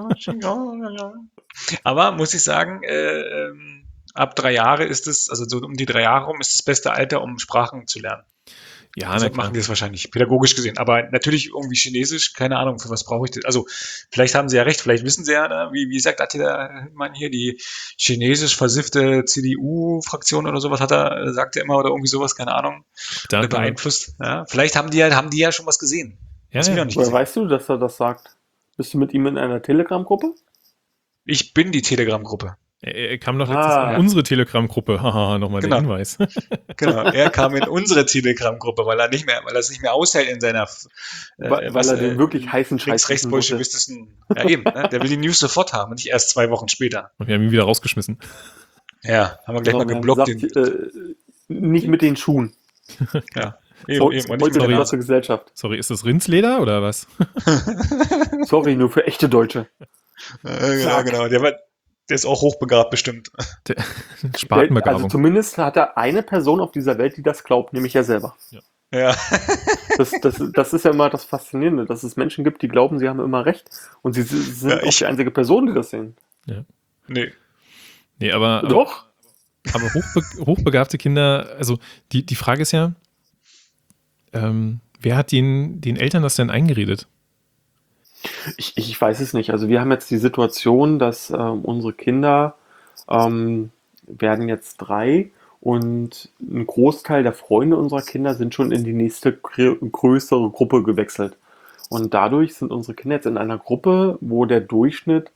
Aber muss ich sagen, äh, ähm, ab drei Jahre ist es, also so um die drei Jahre rum, ist das beste Alter, um Sprachen zu lernen. Ja, Also na klar. machen die das wahrscheinlich, pädagogisch gesehen. Aber natürlich irgendwie Chinesisch, keine Ahnung, für was brauche ich das? Also vielleicht haben sie ja recht, vielleicht wissen sie ja, ne, wie, wie sagt der Mann hier, die chinesisch versiffte C D U-Fraktion oder sowas hat er, sagt er immer, oder irgendwie sowas, keine Ahnung, Da, oder beeinflusst. Ja, vielleicht haben die ja, haben die ja schon was gesehen. ja, Was wir noch ja. nicht Woher gesehen. weißt du, dass er das sagt? Bist du mit ihm in einer Telegram-Gruppe? Ich bin die Telegram-Gruppe. Er, er kam doch letztens Ah, in ja. unsere Telegram-Gruppe. Haha, nochmal Genau. der Hinweis. Genau, er kam in unsere Telegram-Gruppe, weil er nicht mehr, weil er es nicht mehr aushält in seiner, äh, Weil, weil er den wirklich heißen Scheiß links, rechts, wissen wollte. bolschewistischen, ja eben, ne? Der will die News sofort haben, nicht erst zwei Wochen später. Und wir haben ihn wieder rausgeschmissen. Ja, haben wir gleich mal Sondern geblockt. sagt, Den, äh, nicht mit den Schuhen. ja, eben, So, eben. Und heute nicht die mit ganze Gesellschaft. Sorry, ist das Rindsleder oder was? Sorry, nur für echte Deutsche. äh, genau, genau. Der, war, der ist auch hochbegabt bestimmt. Der Also Spatenbegabung. zumindest hat er eine Person auf dieser Welt, die das glaubt, nämlich er selber. Ja, Das, das, das ist ja immer das Faszinierende, dass es Menschen gibt, die glauben, sie haben immer recht. Und sie sind Ja, auch ich- die einzige Person, die das sehen. nee. Nee, aber, aber, Doch. aber hochbe hochbegabte Kinder, also die, die Frage ist ja, ähm, wer hat den, den Eltern das denn eingeredet? Ich, ich weiß es nicht. Also wir haben jetzt die Situation, dass ähm, unsere Kinder ähm, werden jetzt drei und ein Großteil der Freunde unserer Kinder sind schon in die nächste grö- größere Gruppe gewechselt. Und dadurch sind unsere Kinder jetzt in einer Gruppe, wo der Durchschnitt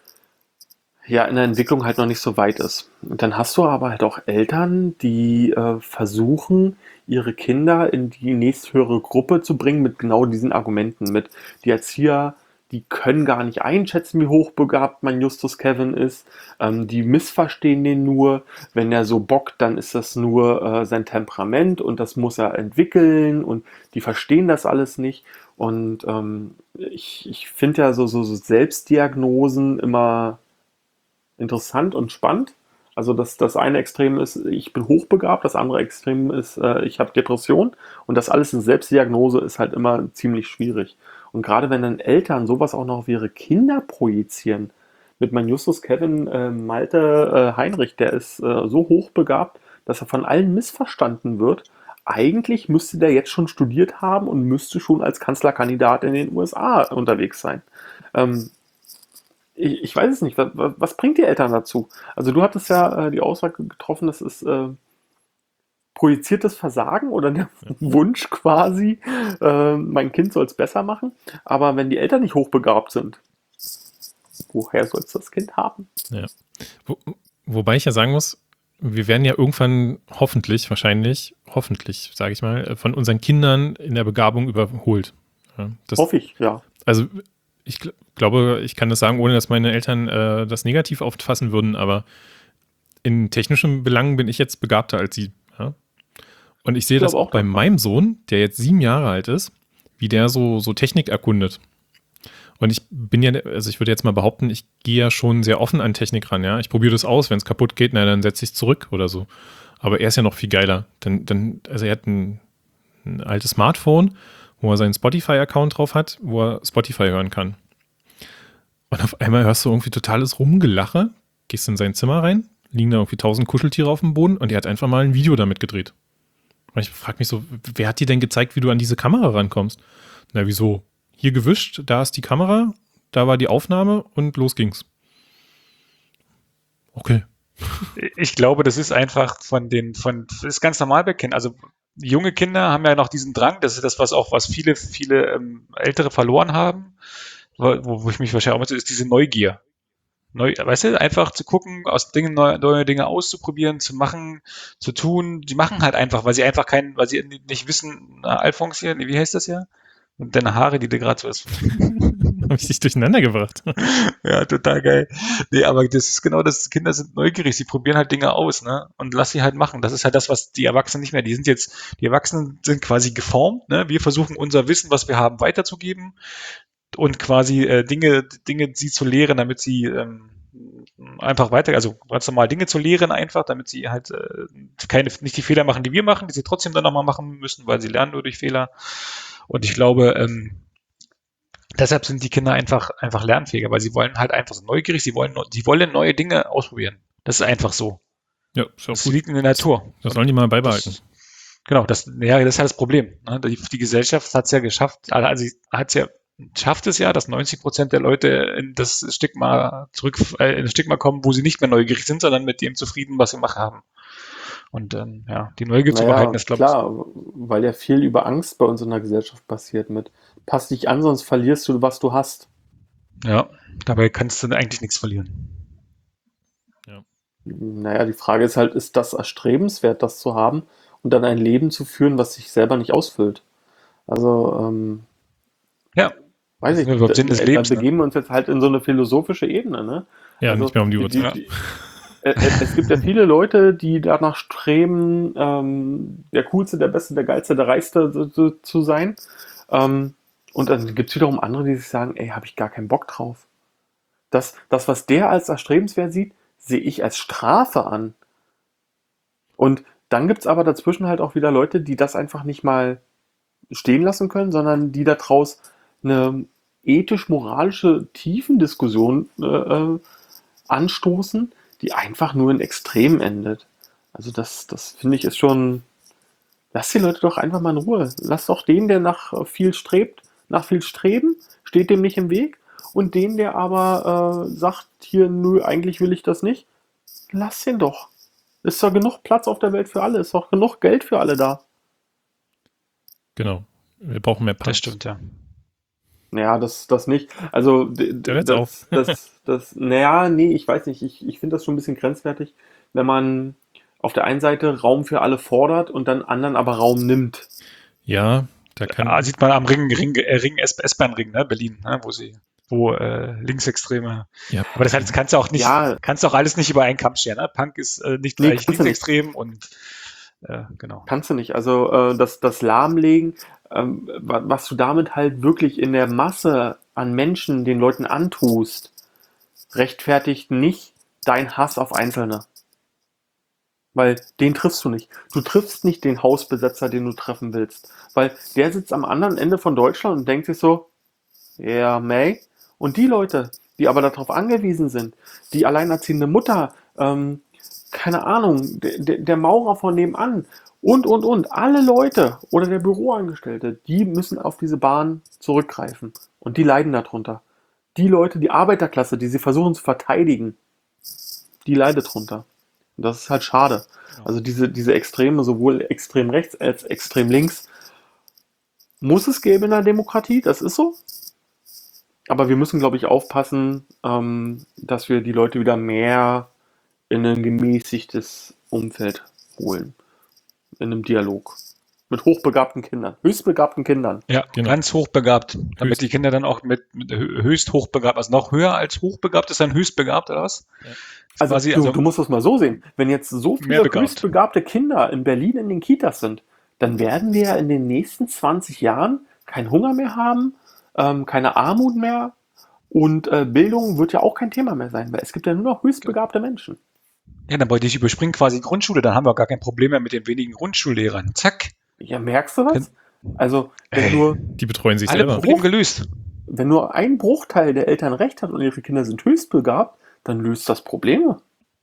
ja in der Entwicklung halt noch nicht so weit ist. Und dann hast du aber halt auch Eltern, die äh, versuchen, ihre Kinder in die nächsthöhere Gruppe zu bringen mit genau diesen Argumenten. Mit die Erzieher, die können gar nicht einschätzen, wie hochbegabt mein Justus Kevin ist. Ähm, die missverstehen den nur. Wenn er so bockt, dann ist das nur äh, sein Temperament und das muss er entwickeln und die verstehen das alles nicht. Und ähm, ich, ich finde ja so, so, so Selbstdiagnosen immer interessant und spannend. Also das, das eine Extrem ist, ich bin hochbegabt, das andere Extrem ist, äh, ich habe Depression und das alles in Selbstdiagnose ist halt immer ziemlich schwierig. Und gerade wenn dann Eltern sowas auch noch auf ihre Kinder projizieren, mit meinem Justus Kevin äh, Malte äh, Heinrich, der ist äh, so hochbegabt, dass er von allen missverstanden wird. Eigentlich müsste der jetzt schon studiert haben und müsste schon als Kanzlerkandidat in den U S A unterwegs sein. Ähm, ich, ich weiß es nicht. Was, was bringt die Eltern dazu? Also du hattest ja äh, die Aussage getroffen, das ist äh, projiziertes Versagen oder der Ja. Wunsch quasi, äh, mein Kind soll es besser machen. Aber wenn die Eltern nicht hochbegabt sind, woher soll es das Kind haben? Ja. Wo, wobei ich ja sagen muss, wir werden ja irgendwann hoffentlich, wahrscheinlich, hoffentlich, sage ich mal, von unseren Kindern in der Begabung überholt. Ja, das, Hoffe ich, ja. Also ich gl- glaube, ich kann das sagen, ohne dass meine Eltern äh, das negativ auffassen würden, aber in technischen Belangen bin ich jetzt begabter als sie. Ja? Und ich sehe Ich das glaube auch auch bei davon. meinem Sohn, der jetzt sieben Jahre alt ist, wie der so, so Technik erkundet. Und ich bin ja, also ich würde jetzt mal behaupten, ich gehe ja schon sehr offen an Technik ran, ja. Ich probiere das aus, wenn es kaputt geht, na, dann setze ich es zurück oder so. Aber er ist ja noch viel geiler. Dann, dann, also er hat ein, ein altes Smartphone, wo er seinen Spotify-Account drauf hat, wo er Spotify hören kann. Und auf einmal hörst du irgendwie totales Rumgelache, gehst in sein Zimmer rein, liegen da irgendwie tausend Kuscheltiere auf dem Boden und er hat einfach mal ein Video damit gedreht. Und ich frage mich so, wer hat dir denn gezeigt, wie du an diese Kamera rankommst? Na, wieso? Hier gewischt, da ist die Kamera, da war die Aufnahme und los ging's. Okay. Ich glaube, das ist einfach von den, von, das ist ganz normal bei Kindern. Also junge Kinder haben ja noch diesen Drang, das ist das, was auch, was viele, viele ähm, Ältere verloren haben, wo, wo ich mich wahrscheinlich auch mit, ist diese Neugier. Neu, weißt du, einfach zu gucken, aus Dingen neue, neue Dinge auszuprobieren, zu machen, zu tun. Die machen halt einfach, weil sie einfach keinen, weil sie nicht wissen, na, Alphonse hier, wie heißt das ja? Und deine Haare, die du gerade so hast. Habe ich dich durcheinander gebracht. Ja, total geil. Nee, aber das ist genau das, Kinder sind neugierig, sie probieren halt Dinge aus, ne? Und lass sie halt machen. Das ist halt das, was die Erwachsenen nicht mehr, die sind jetzt, die Erwachsenen sind quasi geformt, ne? Wir versuchen unser Wissen, was wir haben, weiterzugeben und quasi äh, Dinge, Dinge sie zu lehren, damit sie ähm, einfach weiter, also ganz normal Dinge zu lehren einfach, damit sie halt äh, keine, nicht die Fehler machen, die wir machen, die sie trotzdem dann nochmal machen müssen, weil sie lernen nur durch Fehler. Und ich glaube, ähm, deshalb sind die Kinder einfach, einfach lernfähiger, weil sie wollen halt einfach so neugierig, sie wollen, sie wollen neue Dinge ausprobieren. Das ist einfach so. Ja, ist auch Das gut. liegt in der Natur. Das sollen die mal beibehalten. Das, genau, das, ja, das ist halt das Problem. Ne? Die, die Gesellschaft hat es ja geschafft, also hat's ja, schafft es ja, dass neunzig Prozent der Leute in das Stigma zurück, äh, in das Stigma kommen, wo sie nicht mehr neugierig sind, sondern mit dem zufrieden, was sie machen haben. Und ähm, ja, die Neugier zu Naja, behalten, ist, glaube ich, klar, weil ja viel über Angst bei uns in der Gesellschaft passiert mit pass dich an, sonst verlierst du, was du hast. ja, dabei kannst du eigentlich nichts verlieren. Naja, die Frage ist halt, ist das erstrebenswert, das zu haben und dann ein Leben zu führen, was sich selber nicht ausfüllt? Also, ähm, Ja, weiß das ich ist überhaupt Sinn des da, Lebens, da ne? begeben wir uns jetzt halt in so eine philosophische Ebene, ne? Ja, Also, nicht mehr um die die, Uhrzeit. die, die, äh, es gibt ja viele Leute, die danach streben, ähm, der Coolste, der Beste, der Geilste, der Reichste zu, zu, zu sein. Ähm, und dann gibt es wiederum andere, die sich sagen, ey, habe ich gar keinen Bock drauf. Das, das, was der als erstrebenswert sieht, sehe ich als Strafe an. Und dann gibt es aber dazwischen halt auch wieder Leute, die das einfach nicht mal stehen lassen können, sondern die daraus eine ethisch-moralische Tiefendiskussion äh, äh, anstoßen, die einfach nur in Extremen endet. Also das, das finde ich ist schon, lass die Leute doch einfach mal in Ruhe. Lass doch den, der nach viel strebt, nach viel streben, steht dem nicht im Weg. und den, der aber äh, sagt, hier, nö, eigentlich will ich das nicht, lass den doch. Ist doch genug Platz auf der Welt für alle, ist doch genug Geld für alle da. Genau. Wir brauchen mehr Punks. Das stimmt, ja. Naja, das, das nicht. Also, d- Der hört's das, auf. das, das, naja, nee, ich weiß nicht. Ich, ich finde das schon ein bisschen grenzwertig, wenn man auf der einen Seite Raum für alle fordert und dann anderen aber Raum nimmt. Ja, da kann. Ah, sieht man am Ring, Ring, äh, Ring S- S-Bahn-Ring, ne, Berlin, ne, wo sie, wo äh, Linksextreme. Ja. Aber das heißt, kannst du auch nicht, Ja. kannst du auch alles nicht über einen Kamm scheren. Ne? Punk ist äh, nicht Nee, gleich kannst du nicht. linksextrem und äh, genau. Kannst du nicht. Also, äh, das, das Lahmlegen, ähm, wa- was du damit halt wirklich in der Masse an Menschen den Leuten antust, rechtfertigt nicht dein Hass auf Einzelne. Weil den triffst du nicht. Du triffst nicht den Hausbesetzer, den du treffen willst. Weil der sitzt am anderen Ende von Deutschland und denkt sich so, ja, May. Und die Leute, die aber darauf angewiesen sind, die alleinerziehende Mutter, ähm, keine Ahnung, der, der der Maurer von nebenan und, und, und, alle Leute oder der Büroangestellte, die müssen auf diese Bahn zurückgreifen. Und die leiden darunter. Die Leute, die Arbeiterklasse, die sie versuchen zu verteidigen, die leidet drunter. Und das ist halt schade. Also diese, diese Extreme, sowohl extrem rechts als extrem links, muss es geben in der Demokratie, das ist so. Aber wir müssen, glaube ich, aufpassen, ähm, dass wir die Leute wieder mehr in ein gemäßigtes Umfeld holen. In einem Dialog. Mit hochbegabten Kindern, höchstbegabten Kindern. Ja, Genau. ganz hochbegabt. Damit Höchst. die Kinder dann auch mit, mit hö- höchst hochbegabt, also noch höher als hochbegabt ist dann höchstbegabt oder was? Ja. Also, Quasi, du, also- du musst das mal so sehen. Wenn jetzt so viele Mehr begabt. höchstbegabte Kinder in Berlin in den Kitas sind, dann werden wir in den nächsten zwanzig Jahren keinen Hunger mehr haben, ähm, keine Armut mehr und äh, Bildung wird ja auch kein Thema mehr sein, weil es gibt ja nur noch höchstbegabte Menschen. Ja, dann wollte ich überspringen quasi Grundschule, dann haben wir gar kein Problem mehr mit den wenigen Grundschullehrern. Zack, Ja, merkst du das? Also, wenn Ey. nur, Die betreuen sich alle selber. Probleme gelöst. wenn nur ein Bruchteil der Eltern recht hat und ihre Kinder sind höchstbegabt, dann löst das Probleme.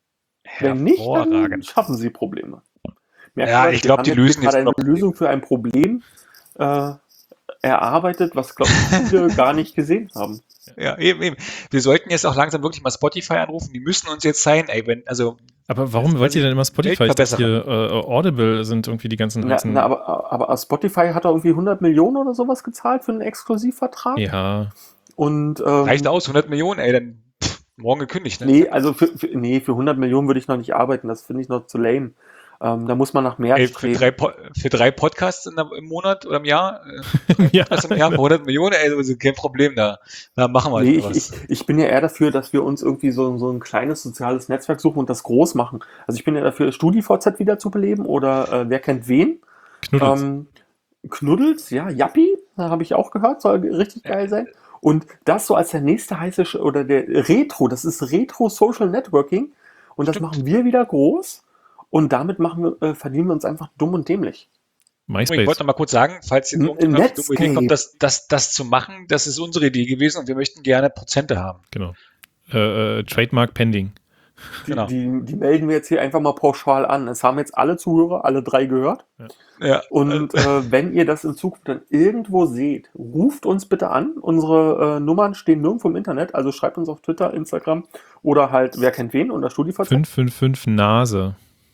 Wenn nicht, dann Hervorragend. schaffen sie Probleme. Merkst Ja, du das? ich glaub, Wir die haben jetzt lösen hier gerade jetzt eine noch- Lösung für ein Problem äh, erarbeitet, was, glaube ich, viele gar nicht gesehen haben. Ja, eben, eben. Wir sollten jetzt auch langsam wirklich mal Spotify anrufen. Die müssen uns jetzt sein, ey, wenn, also, Aber warum wollt ihr denn immer Spotify? Ich dachte Weltverbesserer. hier äh, Audible sind irgendwie die ganzen Na, heißen. na, aber, aber Spotify hat da irgendwie hundert Millionen oder sowas gezahlt für einen Exklusivvertrag. Ja, Und, ähm, reicht aus, hundert Millionen, ey, dann pff, morgen gekündigt, ne? Nee, also für, für, nee, für hundert Millionen würde ich noch nicht arbeiten. Das finde ich noch zu lame. Ähm, da muss man nach mehr Ey, für, streben. drei Po- für drei Podcasts in der, im Monat oder im Jahr, äh, ja. das im Jahr hundert Millionen, ey, also kein Problem da. Da machen wir Nee, halt ich, was. ich, ich bin ja eher dafür, dass wir uns irgendwie so, so ein kleines soziales Netzwerk suchen und das groß machen. Also ich bin ja dafür, StudiVZ wieder zu beleben oder äh, wer kennt wen? Knuddels. Ähm, Knuddels, ja, Yappi, habe ich auch gehört, soll richtig geil sein. Und das so als der nächste heiße Sch- oder der Retro, das ist Retro Social Networking und das Stimmt. machen wir wieder groß und damit machen wir, äh, verdienen wir uns einfach dumm und dämlich. Ich wollte MySpace. noch mal kurz sagen, falls jetzt N- irgendjemand auf die dumme Idee Netscape. kommt, das, das, das zu machen, das ist unsere Idee gewesen und wir möchten gerne Prozente haben. Genau. Äh, äh, Trademark pending. Die, Genau. die, die melden wir jetzt hier einfach mal pauschal an. Es haben jetzt alle Zuhörer, alle drei gehört. Ja, Und äh, wenn ihr das in Zukunft dann irgendwo seht, ruft uns bitte an. Unsere äh, Nummern stehen nirgendwo im Internet, also schreibt uns auf Twitter, Instagram oder halt, wer kennt wen, unter StudiVZ, fünf fünf fünf Nase.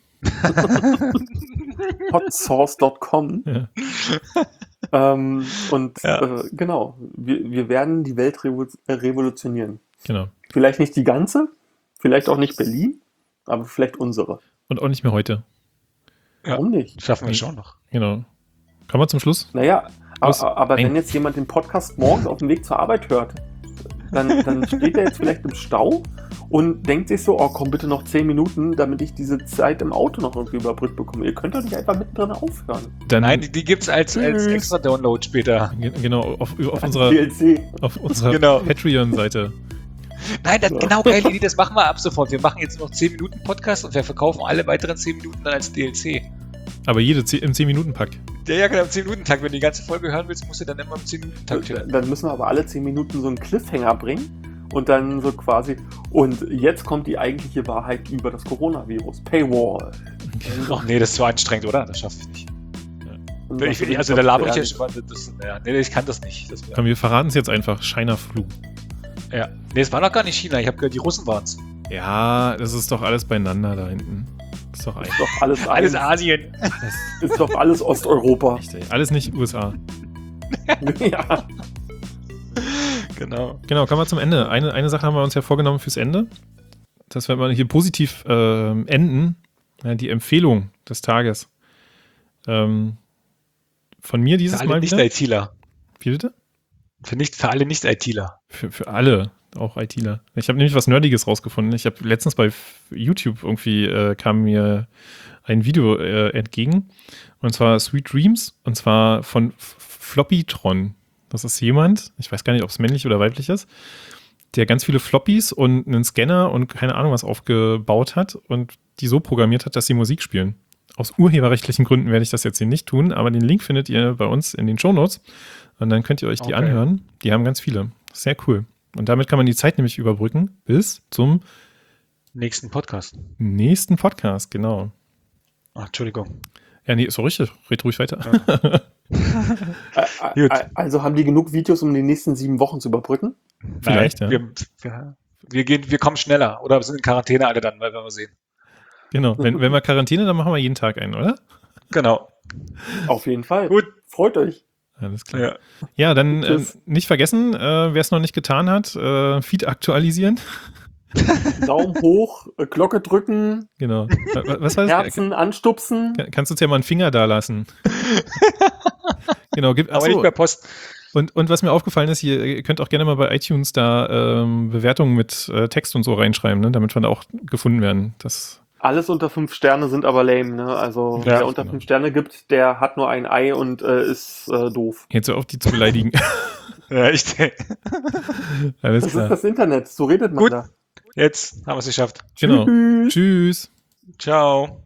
hotsource Punkt com. Ja. Ähm, und Ja. äh, genau, wir, wir werden die Welt revo äh, revolutionieren. Genau. Vielleicht nicht die ganze, vielleicht auch nicht Berlin, aber vielleicht unsere. Und auch nicht mehr heute. Ja. Warum nicht? schaffen wir schon noch. Genau. Kommen wir zum Schluss? Naja, Los. aber, aber Ein- wenn jetzt jemand den Podcast morgens auf dem Weg zur Arbeit hört, dann, dann steht er jetzt vielleicht im Stau und denkt sich so, oh komm bitte noch zehn Minuten, damit ich diese Zeit im Auto noch irgendwie überbrückt bekomme. Ihr könnt doch nicht einfach mittendrin aufhören. Dann, Nein, die, die gibt's als, als Tschüss. extra Download später. ge- genau, auf, auf Als unserer, D L C. auf unserer Genau. Patreon-Seite. Nein, das, Ja. genau, geile Idee, das machen wir ab sofort. Wir machen jetzt noch zehn Minuten Podcast und wir verkaufen alle weiteren zehn Minuten dann als D L C. Aber jede ze- im zehn Minuten Pack. Ja, ja, genau, im zehn Minuten Tag. Wenn du die ganze Folge hören willst, musst du dann immer im zehn Minuten Tag hören. Dann müssen wir aber alle zehn Minuten so einen Cliffhanger bringen und dann so quasi, und jetzt kommt die eigentliche Wahrheit über das Coronavirus. Paywall. Ach nee, das ist zu anstrengend, oder? Das schaffe ich nicht. Und Ich, das ich, ist also doch da laber ich ja ehrlich. schon. Das, ja, nee, ich kann das nicht. Das wär, Komm, wir verraten es jetzt einfach. Shiner Flu. Ja. Nee, es war noch gar nicht China. Ich habe gehört, die Russen waren es. Ja, das ist doch alles beieinander da hinten. Das ist doch eigentlich. Ist doch alles, Alles eins. Asien. Alles, Ist doch alles Osteuropa. richtig. Alles nicht U S A. Ja. Genau. Genau, kommen wir zum Ende. Eine, eine Sache haben wir uns ja vorgenommen fürs Ende. Dass wir mal hier positiv ähm, enden. Ja, die Empfehlung des Tages. Ähm, von mir dieses Für alle Mal wieder. Nicht-ITler. Wie bitte? Für, nicht, für alle Nicht-ITler. Für, für alle, auch ITler. Ich habe nämlich was Nerdiges rausgefunden. Ich habe letztens bei YouTube irgendwie äh, kam mir ein Video äh, entgegen. Und zwar Sweet Dreams. Und zwar von F- Floppytron. Das ist jemand, ich weiß gar nicht, ob es männlich oder weiblich ist, der ganz viele Floppies und einen Scanner und keine Ahnung was aufgebaut hat und die so programmiert hat, dass sie Musik spielen. Aus urheberrechtlichen Gründen werde ich das jetzt hier nicht tun, aber den Link findet ihr bei uns in den Shownotes und dann könnt ihr euch die Okay. anhören. Die haben ganz viele. Sehr cool. Und damit kann man die Zeit nämlich überbrücken bis zum Nächsten Podcast. nächsten Podcast, genau. Ach, Entschuldigung. Ja, nee, ist doch richtig. Red ruhig weiter. Ä- Gut. ä- Also haben die genug Videos, um die nächsten sieben Wochen zu überbrücken? Vielleicht, Nein, ja. wir, wir, wir, gehen, wir kommen schneller. Oder wir sind in Quarantäne alle dann, weil wir mal sehen. Genau. Wenn, wenn wir Quarantäne, dann machen wir jeden Tag einen, oder? Genau. Auf jeden Fall. Gut. Freut euch. Alles klar. Ja. Ja, dann äh, Tschüss. nicht vergessen, äh, wer es noch nicht getan hat, äh, Feed aktualisieren. Daumen hoch, äh, Glocke drücken, Genau. Wa- Was war das? Herzen anstupsen. Kann- Kannst du uns ja mal einen Finger da lassen. Genau, gibt, Aber nicht achso, per Post. und, und was mir aufgefallen ist, ihr ihr könnt auch gerne mal bei iTunes da ähm, Bewertungen mit äh, Text und so reinschreiben, ne, damit wir da auch gefunden werden. Das, Alles unter fünf Sterne sind aber lame, ne? Also Ja, wer unter genau. fünf Sterne gibt, der hat nur ein Ei und äh, ist äh, doof. jetzt hör auf, die zu beleidigen. Ja, echt. Alles Das ist klar. das Internet, so redet man Gut. da. Jetzt haben wir es geschafft. Genau. Tschüss. Tschüss. Ciao.